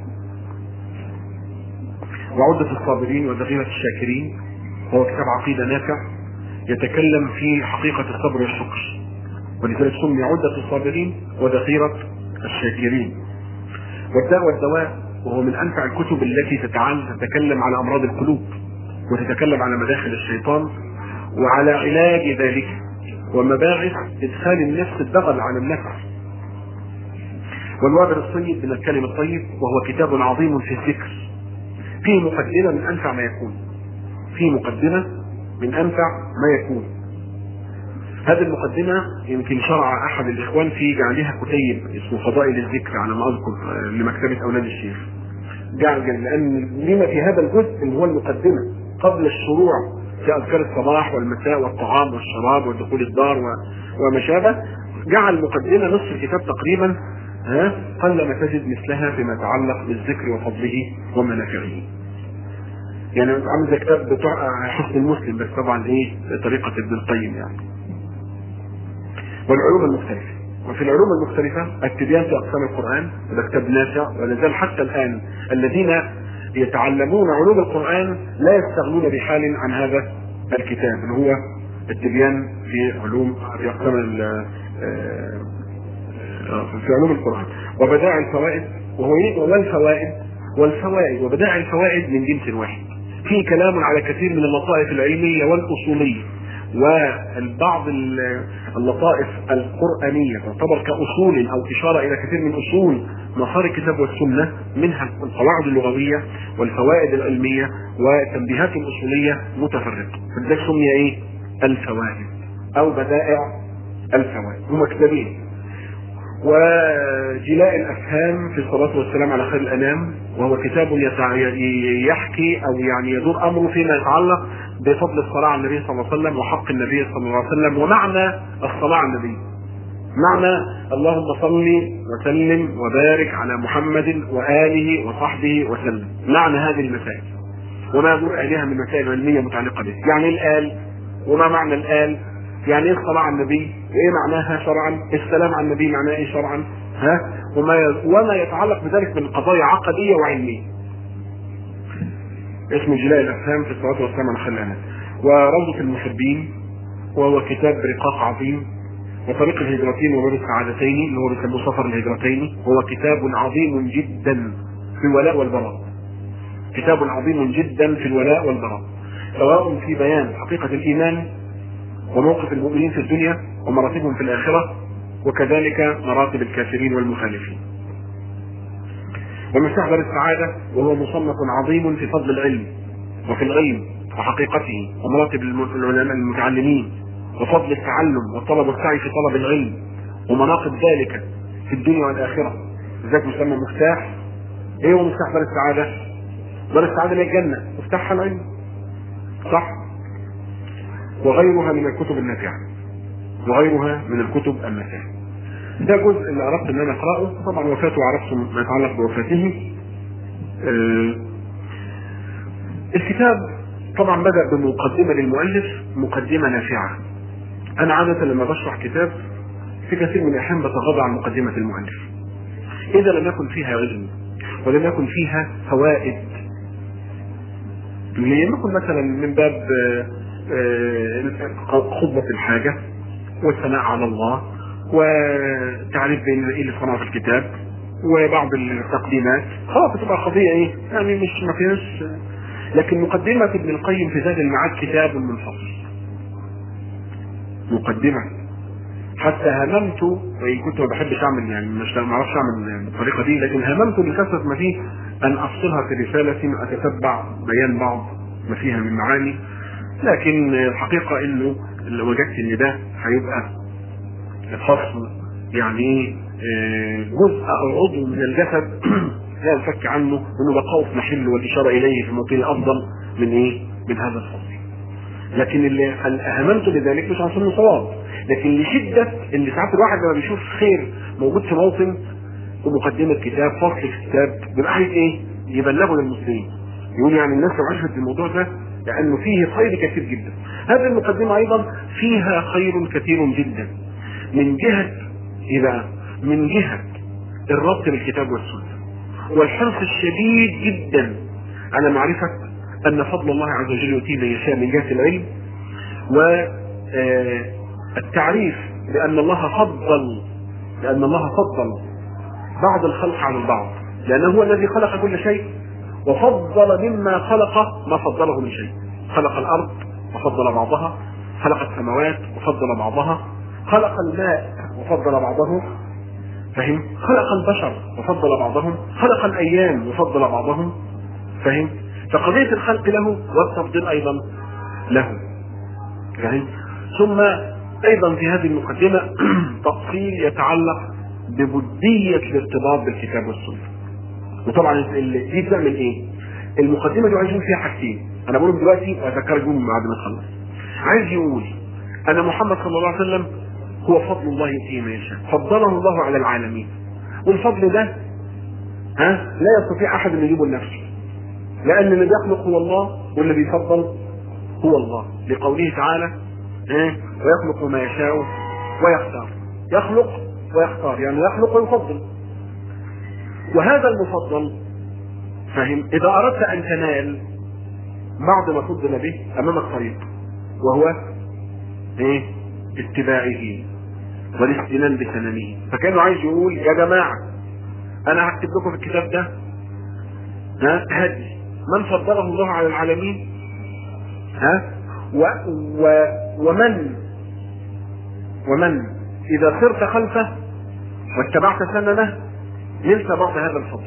وعدة الصابرين وذخيرة الشاكرين، وهو كتاب عقيدة نافع يتكلم في حقيقة الصبر والشكر، ولذلك سمي عدة الصابرين وذخيرة الشاكرين. والداء والدواء، وهو من أنفع الكتب التي تتكلم على أمراض القلوب، وتتكلم على مداخل الشيطان وعلى علاج ذلك ومباعث إدخال النفس الدغل على النفس. والوابل الصيب من الكلم الطيب، وهو كتاب عظيم في الذكر، فيه مقدمة من أنفع ما يكون، فيه مقدمة من أنفع ما يكون. هذه المقدمة يمكن شرع أحد الإخوان في جعلها كتيب اسمه فضائل الذكر على ما أذكر لمكتبة أولاد الشيخ، لأن لما في هذا الجزء اللي هو المقدمة قبل الشروع في أذكار الصباح والمساء والطعام والشراب ودخول الدار وما شابه، جعل مقدمة نصف الكتاب تقريبا، قل ما تجد مثلها فيما يتعلق بالذكر وفضله ومنافعه. يعني عامل زي كتاب بتوع حسن المسلم، بس طبعا ايه طريقة ابن القيم يعني. والعلوم المختلفة، وفي العلوم المختلفة التبيان في أقسام القرآن، وده كتاب نافع ولا زال حتى الآن الذين يتعلمون علوم القرآن لا يستغنون بحال عن هذا الكتاب اللي هو التبيان في أقسام في علوم القرآن. وبدائع الفوائد، والفوائد وبدائع الفوائد من جنس واحد، فيه كلام على كثير من اللطائف العلمية والأصولية، والبعض اللطائف القرآنية تعتبر كأصول أو إشارة إلى كثير من أصول مسار الكتاب والسنة، منها القواعد اللغوية والفوائد العلمية والتنبيهات الأصولية متفرقة، فلذلك سمي إيه؟ الفوائد أو بدائع الفوائد. هما كتابين. وجلاء الأفهام في الصلاة والسلام على خير الأنام، وهو كتاب يحكي أو يعني يدور أمره فيما يتعلق بفضل الصلاة على النبي صلى الله عليه وسلم وحق النبي صلى الله عليه وسلم، ومعنى الصلاة على النبي، معنى اللهم صل وسلم وبارك على محمد وآله وصحبه وسلم، معنى هذه المسائل وما يدور عليها من مسائل علمية متعلقة به. يعني الآل، وما معنى الآل، يعني ايه الصلاة على النبي وايه معناها شرعا، السلام على النبي معناه ايه شرعا، وما يتعلق بذلك من قضايا عقدية وعلمية. اسمه جلاء الأفهام في الصلاة والسلام على خير الأنام. وروضة المحبين، وهو كتاب رقاق عظيم وطريق الهجرتين وباب السعادتين اللي هو بيسموه سفر الهجرتين، هو كتاب عظيم جدا في الولاء والبراء. كتاب عظيم جدا في الولاء والبراء، سواء في بيان حقيقة الإيمان وموقف المؤمنين في الدنيا ومراتبهم في الآخرة، وكذلك مراتب الكافرين والمخالفين. ومفتاح باب السعادة وهو مصنف عظيم في فضل العلم وفي العلم وحقيقته ومراتب العلماء المتعلمين وفضل التعلم والطلب والسعي في طلب العلم ومناقب ذلك في الدنيا والآخرة، ذلك مسمى مفتاح. ايه هو مفتاح باب السعادة؟ باب السعادة للجنة مفتاحها العلم، صح؟ وغيرها من الكتب النافعة، وغيرها من الكتب النافعة. ده جزء اللي أردت أن أنا أقرأه. طبعا وفاته عرفت ما يتعلق بوفاته. الكتاب طبعا بدأ بمقدمة للمؤلف، مقدمة نافعة. أنا عادة لما بشرح كتاب في كثير من الأحيان بتغاضى عن مقدمة المؤلف إذا لم يكن فيها علم ولم يكن فيها فوائد، لم يكن مثلا من باب خطبة الحاجة والثناء على الله وتعريف بين ايه اللي صنع في الكتاب وبعض التقديمات، خلاص تبقى قضية ايه يعني مش ما فيهاش. لكن مقدمة ابن القيم في زاد المعاد كتاب منفصل، مقدمة. حتى هممت، وإن كنت ما بحبش أعمل يعني ما أعرفش أعمل بالطريقة دي، لكن هممت لكثرة ما فيه أن أفصلها في رسالة أتتبع بيان بعض ما فيها من معاني. لكن الحقيقة إنه وجدت إن ده هيبقى فصل يعني جزء أو عضو من الجسد لا ينفك عنه، وإنه بقاؤه في محل والإشارة إليه في موطن أفضل من إيه؟ من هذا الفصل. لكن اللي هممت بذلك مش عشان صواب، لكن لشدة ان ساعات الواحد لما بيشوف خير موجود في موطن ومقدمة كتاب فصل في كتاب بيبقى عايز ايه؟ يبلغه للمسلمين، يقول يعني الناس لو عرفت الموضوع ده لانه فيه خير كثير جدا. هذه المقدمة ايضا فيها خير كثير جدا من جهة ايه بقى؟ من جهة الربط بالكتاب والسنة والحرص الشديد جدا على معرفة ان فضل الله عز وجل يؤتيه من يشاء من جهة العلم، والتعريف بأن الله فضل بعض الخلق على البعض، لأنه هو الذي خلق كل شيء وفضل مما خلق ما فضله من شيء. خلق الأرض وفضل بعضها، خلق السماوات وفضل بعضها، خلق الماء وفضل بعضه، فهم؟ خلق البشر وفضل بعضهم، خلق الأيام وفضل بعضهم، فهم؟ فقضية الخلق له والتفضيل أيضا له، فهم؟ ثم أيضا في هذه المقدمة تفصيل يتعلق ببدية الارتباط بالكتاب والسنة. وطبعا دي بتعمل ايه؟ المقدمة دي عايز يقول فيها حاجتين، انا بقولهم دلوقتي وهذكركم بعد ما اخلص. عايز يقول ان محمد صلى الله عليه وسلم هو فضل الله يؤتيه من يشاء، فضله الله على العالمين، والفضل ده لا يستطيع احد ان يجيبه لنفسه، لان اللي بيخلق هو الله واللي بيفضل هو الله، لقوله تعالى ويخلق ما يشاء ويختار. يخلق ويختار يعني يخلق ويفضل. وهذا المفضل فهم اذا اردت ان تنال بعض ما فضل به امامك طريق، وهو اتباعه والاستنان بسننه. فكانوا عايز يقول يا جماعة انا هكتب لكم في الكتاب ده هدي من فضله الله على العالمين، ومن اذا صرت خلفه واتبعت سننه نلت بعض هذا الفضل.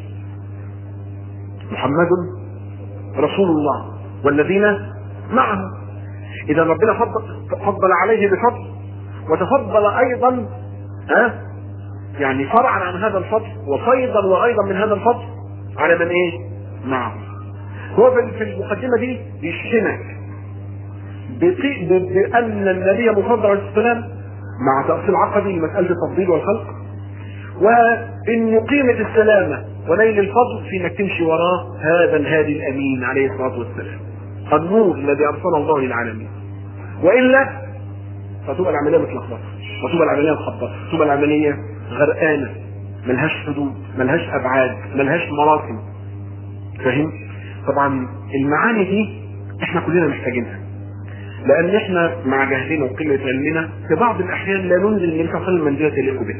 محمد رسول الله والذين معه، اذا ربنا فضل عليه بفضل وتفضل ايضا يعني فرعا عن هذا الفضل وفيضا وايضا من هذا الفضل على من معه. هو في المقدمة دي يشتمك بأن النبي مفضل عليه السلام مع تأصيل عقدي لمسألة التفضيل والخلق، وإن يقيمة السلامة ونيل الفضل في انك تمشي وراء هذا الهادي الأمين عليه الصلاة والسلام، النور الذي أرسله الله للعالمين. وإلا فتبقى العملية متلخبطة، وتبقى العملية مخبطة، تبقى العملية غرقانة، ملهاش حدود، ملهاش أبعاد، ملهاش مراسم، فاهم؟ طبعا المعاني دي احنا كلنا محتاجينها، لان احنا مع جهلنا وقله علمنا في بعض الاحيان لا ننزل النبي صلى الله عليه وسلم منزله تليق به.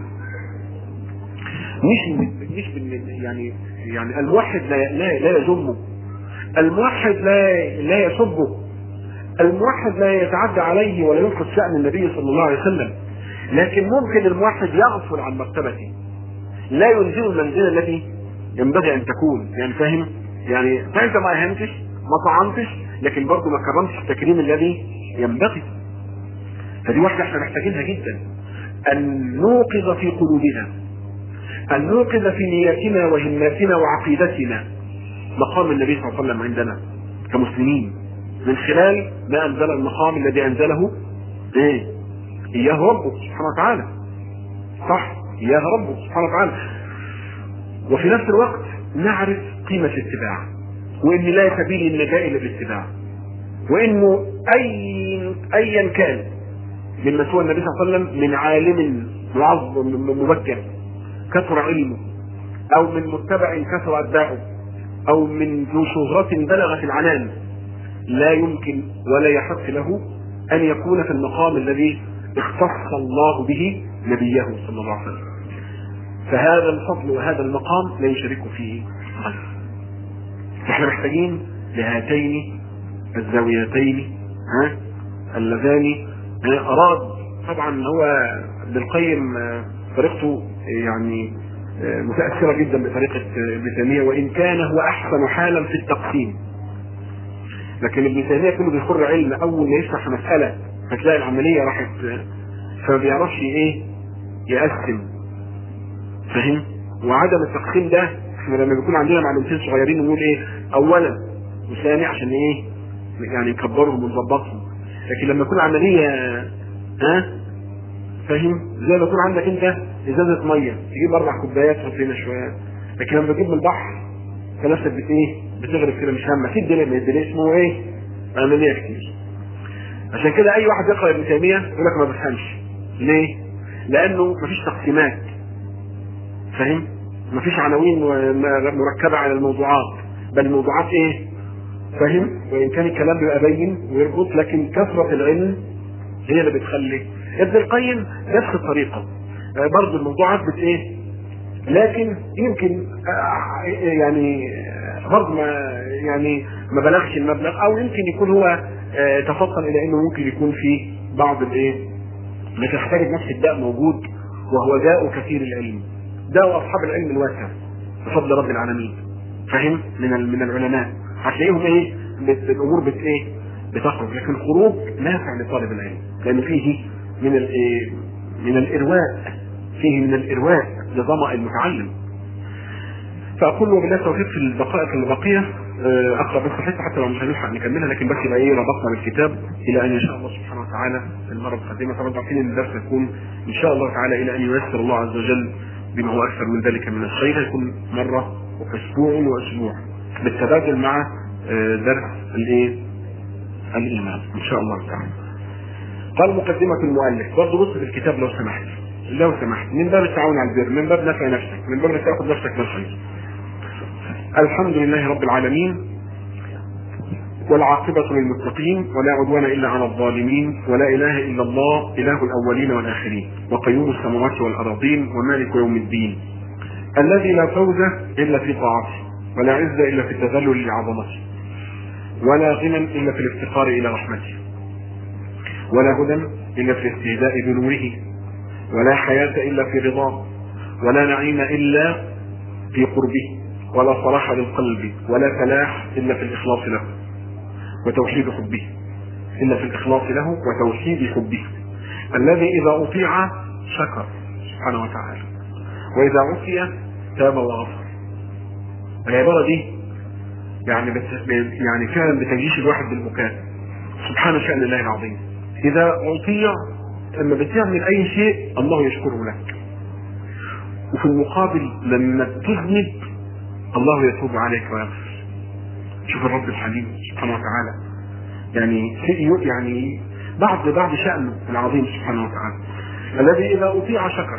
مش يعني الموحد لا يذمه، الموحد لا يسبه، الموحد لا يتعدى عليه ولا ينقص شأن النبي صلى الله عليه وسلم، لكن ممكن الموحد يغفل عن مرتبته، لا ينزل المنزله التي ينبغي ان تكون. يعني فاهم؟ يعني فانت ما اهنتش ما طعنتش، لكن برضه ما كرمتش التكريم الذي ينبغي. فدي واحده احنا محتاجينها جدا، ان نوقظ في قلوبنا، ان نوقظ في نياتنا وهماتنا وعقيدتنا مقام النبي صلى الله عليه وسلم عندنا كمسلمين، من خلال ما انزل المقام الذي انزله اياه ربه سبحانه وتعالى. صح، اياه ربه سبحانه وتعالى. وفي نفس الوقت نعرف قيمة الاتباع، وان لا سبيل النجاة الا بالاتباع، وانه ايا كان مما سوى النبي صلى الله عليه وسلم من عالم معظم مبكر كثر علمه، او من متبع كثر اتباعه، او من ذو شهرة بلغت العنان، لا يمكن ولا يحق له ان يكون في المقام الذي اختص الله به نبيه صلى الله عليه وسلم. فهذا الفضل وهذا المقام لا يشارك فيه غيره. احنا محتاجين لهاتين الزاويتين اللذان اراد طبعا هو ابن القيم طريقته يعني متاثره جدا بطريقه ابن تيميه، وان كان هو احسن حالا في التقسيم، لكن ابن تيميه كله بيخر علم اول ما يشرح مساله فتلاقي العمليه راحت، فما بيعرفش يقسم. فاهم؟ وعدم التقسيم ده احنا لما بيكون عندنا معلومتين صغيرين نقول اولا وثاني عشان يعني نكبرهم ونظبطهم، لكن لما يكون عمليه فاهم؟ زي ما يكون عندك انت ازازه ميه تجيب 4 كوبايات تحط هنا شويه، لكن لما بتجيب من البحر فنفسك بتغرق كده مش همك الدنيا اسمه عمليه كتير. عشان كده اي واحد يقرا ابن تيميه يقول لك ما بفهمش. ليه؟ لانه مفيش تقسيمات. فاهم؟ مفيش عناوين مركبه على الموضوعات، بل الموضوعات فاهم؟ وان كان الكلام بيبقى باين ويربط، لكن كثره العلم هي اللي بتخلي. ابن القيم نفس الطريقه، برضه الموضوعات لكن يمكن يعني برضه ما بلغش المبلغ، او يمكن يكون هو تفضل الى انه ممكن يكون في بعض ما تحتاج نفس الداء موجود، وهو داء كثير العلم، داء اصحاب العلم الواسع بفضل رب العالمين. فاهم؟ من العلماء هتلاقيهم الامور بتخرج، لكن خروج نافع لطالب العلم، لان فيه من الارواء لظمأ المتعلم. فاقول وبالله التوفيق في الدقائق الباقيه اقرا بس حتى لو مش هنلحق نكملها، لكن بس يبقى ربطنا بالكتاب الى ان ان شاء الله سبحانه وتعالى في المره القادمه. طبعا عارفين ان الدرس يكون ان شاء الله تعالى الى ان ييسر الله عز وجل بما هو اكثر من ذلك من الخير، يكون مره واسبوع بالتبادل مع درس الايمان ان شاء الله تعالى. قال مقدمه المؤلف، برضه بص في الكتاب لو سمحت من باب التعاون على البر، من باب نفع نفسك، من باب انك تاخذ نفسك بالخير. الحمد لله رب العالمين، والعاقبة للمتقين، ولا عدوان إلا على الظالمين، ولا إله إلا الله إله الأولين والآخرين، وقيوم السماوات والأراضين، ومالك يوم الدين، الذي لا فوز إلا في طاعته، ولا عز إلا في التذلل لعظمته، ولا غنى إلا في الافتقار إلى رحمته، ولا هدى إلا في الاستهزاء بنوره، ولا حياة إلا في رضاه، ولا نعيم إلا في قربه، ولا صلاح للقلب، ولا فلاح إلا في الإخلاص له وتوحيد حبه، إلا في الإخلاص له وتوحيد حبه، الذي إذا أطيع شكر سبحانه وتعالى، وإذا عصي تاب وغفر. العبارة دي يعني فعلا بتجيش الواحد بالبكاء. سبحان شأن الله العظيم، إذا أطيع لما بتعمل أي شيء الله يشكره لك، وفي المقابل لما تذنب الله يتوب عليك ويغفر. شوف الرب الحليم سبحانه وتعالى، يعني بعد شأنه العظيم سبحانه وتعالى، الذي إذا أطيع شكر،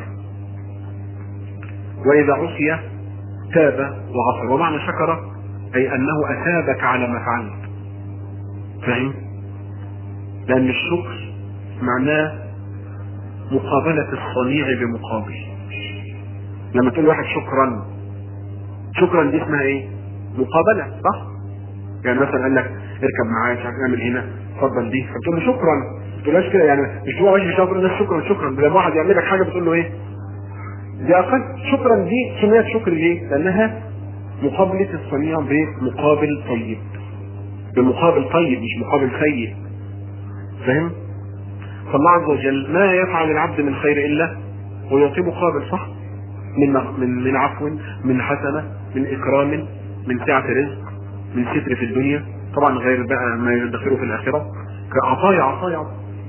وإذا عصي تاب وغفر. ومعنى شكر أي أنه أثابك على ما فعلت. فاهم؟ لأن الشكر معناه مقابلة الصنيع بمقابل. لما تقول واحد شكرا، شكرا دي اسمها ايه؟ مقابلة، صح؟ يعني مثلا قال لك اركب معايا، مش عارف نعمل هنا، اتفضل دي، فبتقول له شكرا. ما تقولهاش كده يعني، مش هو ماشي شكرا الناس شكرا شكرا، لما واحد يعمل لك حاجه بتقول له ايه؟ دي اقل. شكرا دي سميت شكر ليه؟ لانها مقابله الصنيع بمقابل طيب، بمقابل طيب مش مقابل سيء. فاهم؟ فالله عز وجل ما يفعل العبد من خير الا ويعطيه مقابل، صح؟ من عفو، من حسنه، من اكرام، من سعه رزق، من ستر في الدنيا، طبعا غير بقى ما يدخره في الاخره كعطايا عطايا.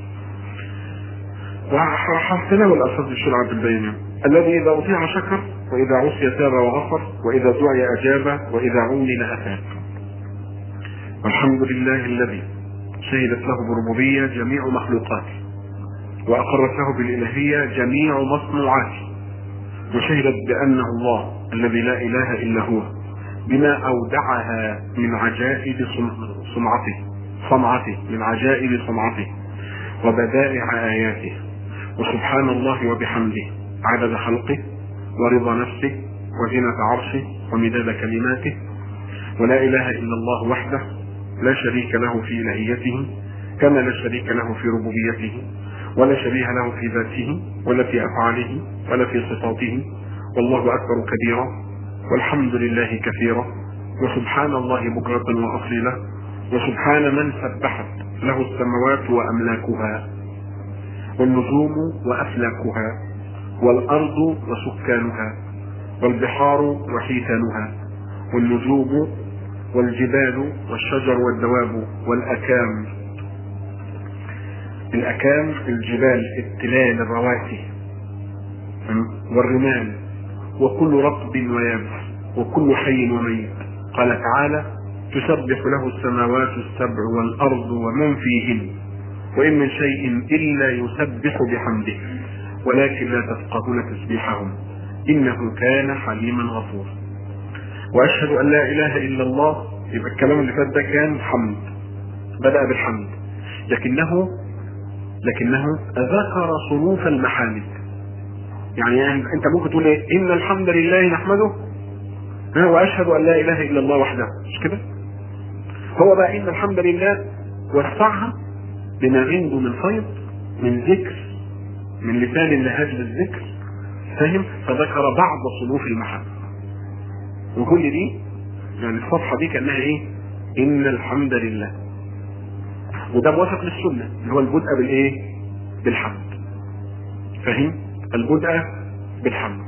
وحسنه الالفاظ بالشرع بالبيان. الذي اذا اطيع شكر، واذا عصي تاب وغفر، واذا دعي اجاب، واذا عمل افاق. والحمد لله الذي شهدت له بربوبيه جميع مخلوقاته، واقرت له بالالهيه جميع مصنوعاته، وشهدت بانه الله الذي لا اله الا هو، بما اودعها من عجائب صنعته من عجائب صنعته وبدائع اياته. وسبحان الله وبحمده عدد خلقه ورضا نفسه وزنة عرشه ومداد كلماته. ولا اله الا الله وحده لا شريك له في الهيته، كما لا شريك له في ربوبيته، ولا شبيه له في ذاته ولا في افعاله ولا في صفاته. والله اكبر كبيرا، والحمد لله كثيرا، وسبحان الله بكرة واصيلا. وسبحان من سبحت له السماوات واملاكها، والنجوم وافلاكها، والارض وسكانها، والبحار وحيتانها، والنجوم والجبال والشجر والدواب والاكام. الاكام الجبال، التلال، الرواسي والرمال، وكل رطب ويابس، وكل حي وميت. قال تعالى: تسبح له السماوات السبع والارض ومن فيهن، وان من شيء الا يسبح بحمده ولكن لا تفقهون تسبيحهم انه كان حليما غفورا. واشهد ان لا اله الا الله. يبقى الكلام اللي فات ده كان حمد، بدأ بالحمد، لكنه ذكر صنوف المحامد. يعني انت ممكن تقول ايه؟ ان الحمد لله نحمده واشهد ان لا اله الا الله وحده، مش كده؟ هو بقى ان الحمد لله وسعها بما عنده من فيض، من ذكر، من لسان لهاج للذكر، فاهم؟ فذكر بعض صنوف المحامد. وكل دي يعني الصفحه دي كانها ايه؟ ان الحمد لله. وده موافق للسنه اللي هو البدء بالايه؟ بالحمد. فاهم؟ البدء بالحمد.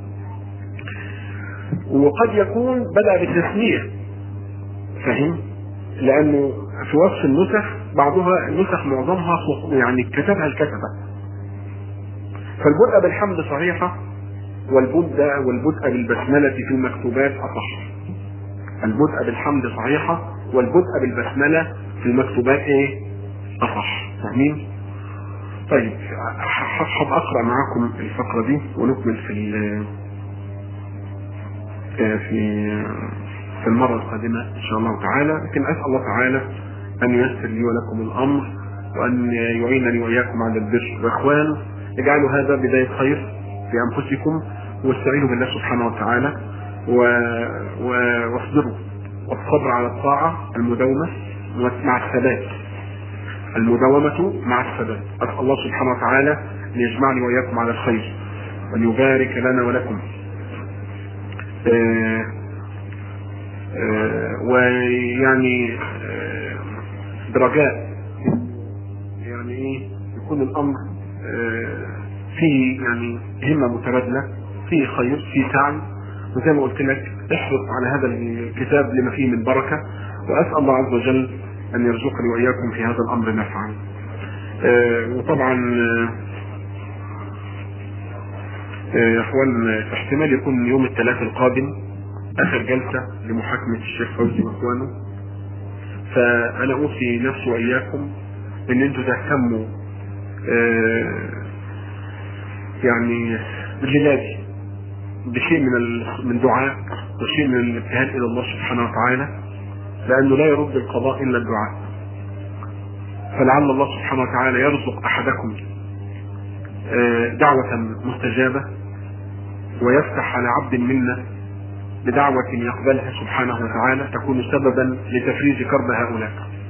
وقد يكون بدأ بالتسمية، فاهم؟ لأنه في وصف النسخ بعضها النسخ معظمها يعني كتبها الكتبة. فالبدء بالحمد صحيحة، والبدء بالبسملة في المكتوبات أصح. البدء بالحمد صحيحة، والبدء بالبسملة في المكتوبات ايه؟ أصح. فاهمين؟ طيب هحب أقرأ معاكم الفقرة دي ونكمل في المرة القادمة إن شاء الله تعالى. لكن أسأل الله تعالى أن ييسر لي ولكم الأمر، وأن يعينني وإياكم على البر والإخوان. اجعلوا هذا بداية خير في أنفسكم، واستعينوا بالله سبحانه وتعالى، واصبروا. والصبر على الطاعة المداومة مع الثبات، المداومة مع الثبات. أسأل الله سبحانه وتعالى أن يجمعني وإياكم على الخير، وأن يبارك لنا ولكم. ويعني برجاء يعني ايه يكون الامر فيه يعني همة متبادلة، فيه خير، فيه سعي. وزي ما قلت لك احرص على هذا الكتاب لما فيه من بركة، واسأل الله عز وجل ان يرزقني واياكم في هذا الامر نفعا. وطبعا يا اخوان احتمال يكون يوم الثلاثاء القادم اخر جلسة لمحاكمة الشيخ فوزي واخوانه. فانا اوصي نفسي واياكم ان انتوا تهتموا يعني بالجلادي بشيء من دعاء، وشيء من الابتهال الى الله سبحانه وتعالى، لانه لا يرد القضاء الا الدعاء. فلعل الله سبحانه وتعالى يرزق احدكم دعوة مستجابة، ويفتح على عبد منا بدعوة يقبلها سبحانه وتعالى تكون سببا لتفريج كرب هؤلاء.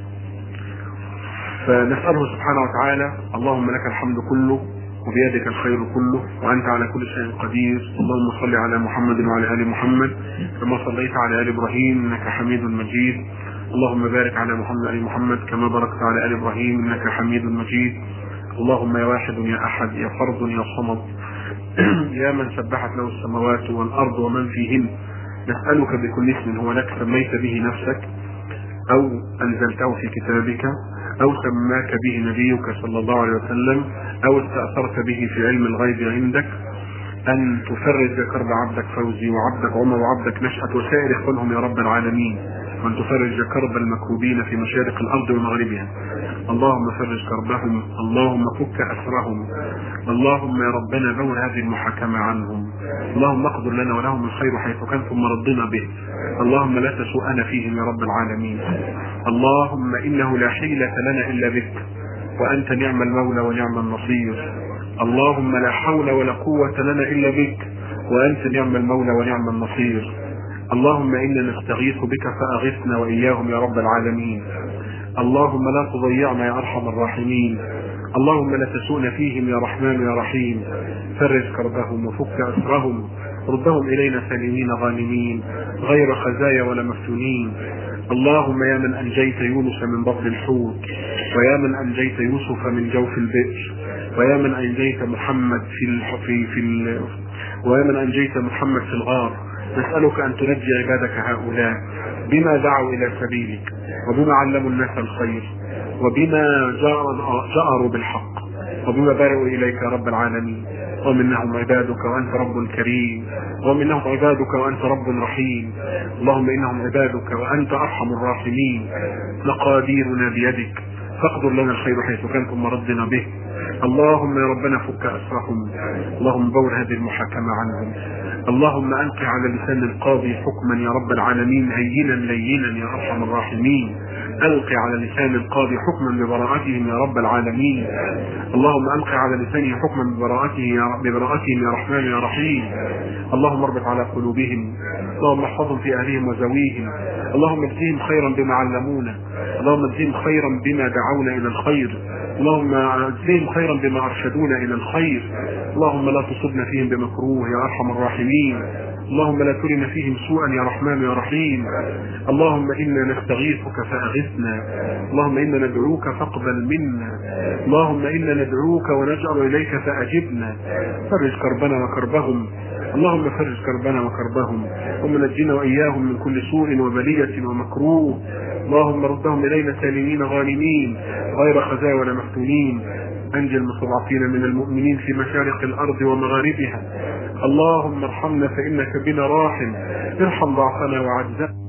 فنسأله سبحانه وتعالى: اللهم لك الحمد كله وبيدك الخير كله وأنت على كل شيء قدير. اللهم صل على محمد وعلى آل محمد كما صليت على آل إبراهيم إنك حميد مجيد. اللهم بارك على محمد وعلى آل محمد كما باركت على آل إبراهيم إنك حميد مجيد. اللهم يا واحد يا أحد يا فرد يا صمد يا من سبحت له السماوات والأرض ومن فيهن، نسألك بكل اسم هو لك سميت به نفسك أو أنزلته في كتابك أو سماك به نبيك صلى الله عليه وسلم أو استأثرت به في علم الغيب عندك، أن تفرج كرب عبدك فوزي وعبدك عمر وعبدك نشأة وسائر إخوانهم يا رب العالمين، وأن تفرج كرب المكروبين في مشارق الأرض ومغربها. اللهم فرج كربهم، اللهم فك أسرهم، اللهم يا ربنا بول هذه المحاكمة عنهم، اللهم اقدر لنا ولهم الخير حيث كان ثم ردنا به، اللهم لا تسوءنا فيهم يا رب العالمين. اللهم إنه لا حيلة لنا إلا بك وأنت نعم المولى ونعم النصير. اللهم لا حول ولا قوة لنا إلا بك وأنت نعم المولى ونعم النصير. اللهم إنا نستغيث بك فأغثنا وإياهم يا رب العالمين. اللهم لا تضيعنا يا أرحم الراحمين. اللهم لا تسوءنا فيهم يا رحمن يا رحيم. فرج كربهم وفك أسرهم، ردهم إلينا سالمين غانمين غير خزايا ولا مفتونين. اللهم يا من أنجيت يونس من بطن الحوت، ويا من أنجيت يوسف من جوف البئر، ويا من أنجيت محمد ويا من أنجيت محمد في الغار، نسألك أن تنجي عبادك هؤلاء بما دعوا إلى سبيلك وبما علموا الناس الخير وبما جأروا بالحق وبما بارئوا إليك يا رب العالمين. ومنهم عبادك وأنت رب كريم، ومنهم عبادك وأنت رب رحيم. اللهم إنهم عبادك وأنت أرحم الراحمين، مقاديرنا بيدك فاقدر لنا الخير حيث كان ثم ردنا به. اللهم يا ربنا فك أسرهم، اللهم بور هذه المحاكمة عنهم، اللهم ألقي على لسان القاضي حكما يا رب العالمين هينا لينا يا أرحم الراحمين. ألقي على لسان القاضي حكما ببراءتهم يا رب العالمين. اللهم ألقي على لسانه حكما ببراءتهم يا رحمن يا رحيم. اللهم اربط على قلوبهم، اللهم احفظهم في أهلهم وزويهم، اللهم اجزهم خيرا بما علمونا، اللهم اجزهم خيرا بما دعونا إلى الخير، اللهم اجزهم خيرا بما أرشدونا إلى الخير. اللهم لا تصبنا فيهم بمكروه يا أرحم الراحمين. اللهم لا ترنا فيهم سوءا يا رحمن يا رحيم. اللهم إنا نستغيثك فأغثنا، اللهم إنا ندعوك فاقبل منا، اللهم إنا ندعوك ونجأر إليك فأجبنا. فرج كربنا وكربهم، اللهم فرج كربنا وكربهم، اللهم نجنا وإياهم من كل سوء وبلية ومكروه. اللهم ردهم إلينا سالمين غانمين غير خزايا ولا مفتونين. أنجي المستضعفين من المؤمنين في مشارق الأرض ومغاربها. اللهم ارحمنا فإنك بنا راحم، ارحم ضعفنا وعجزنا.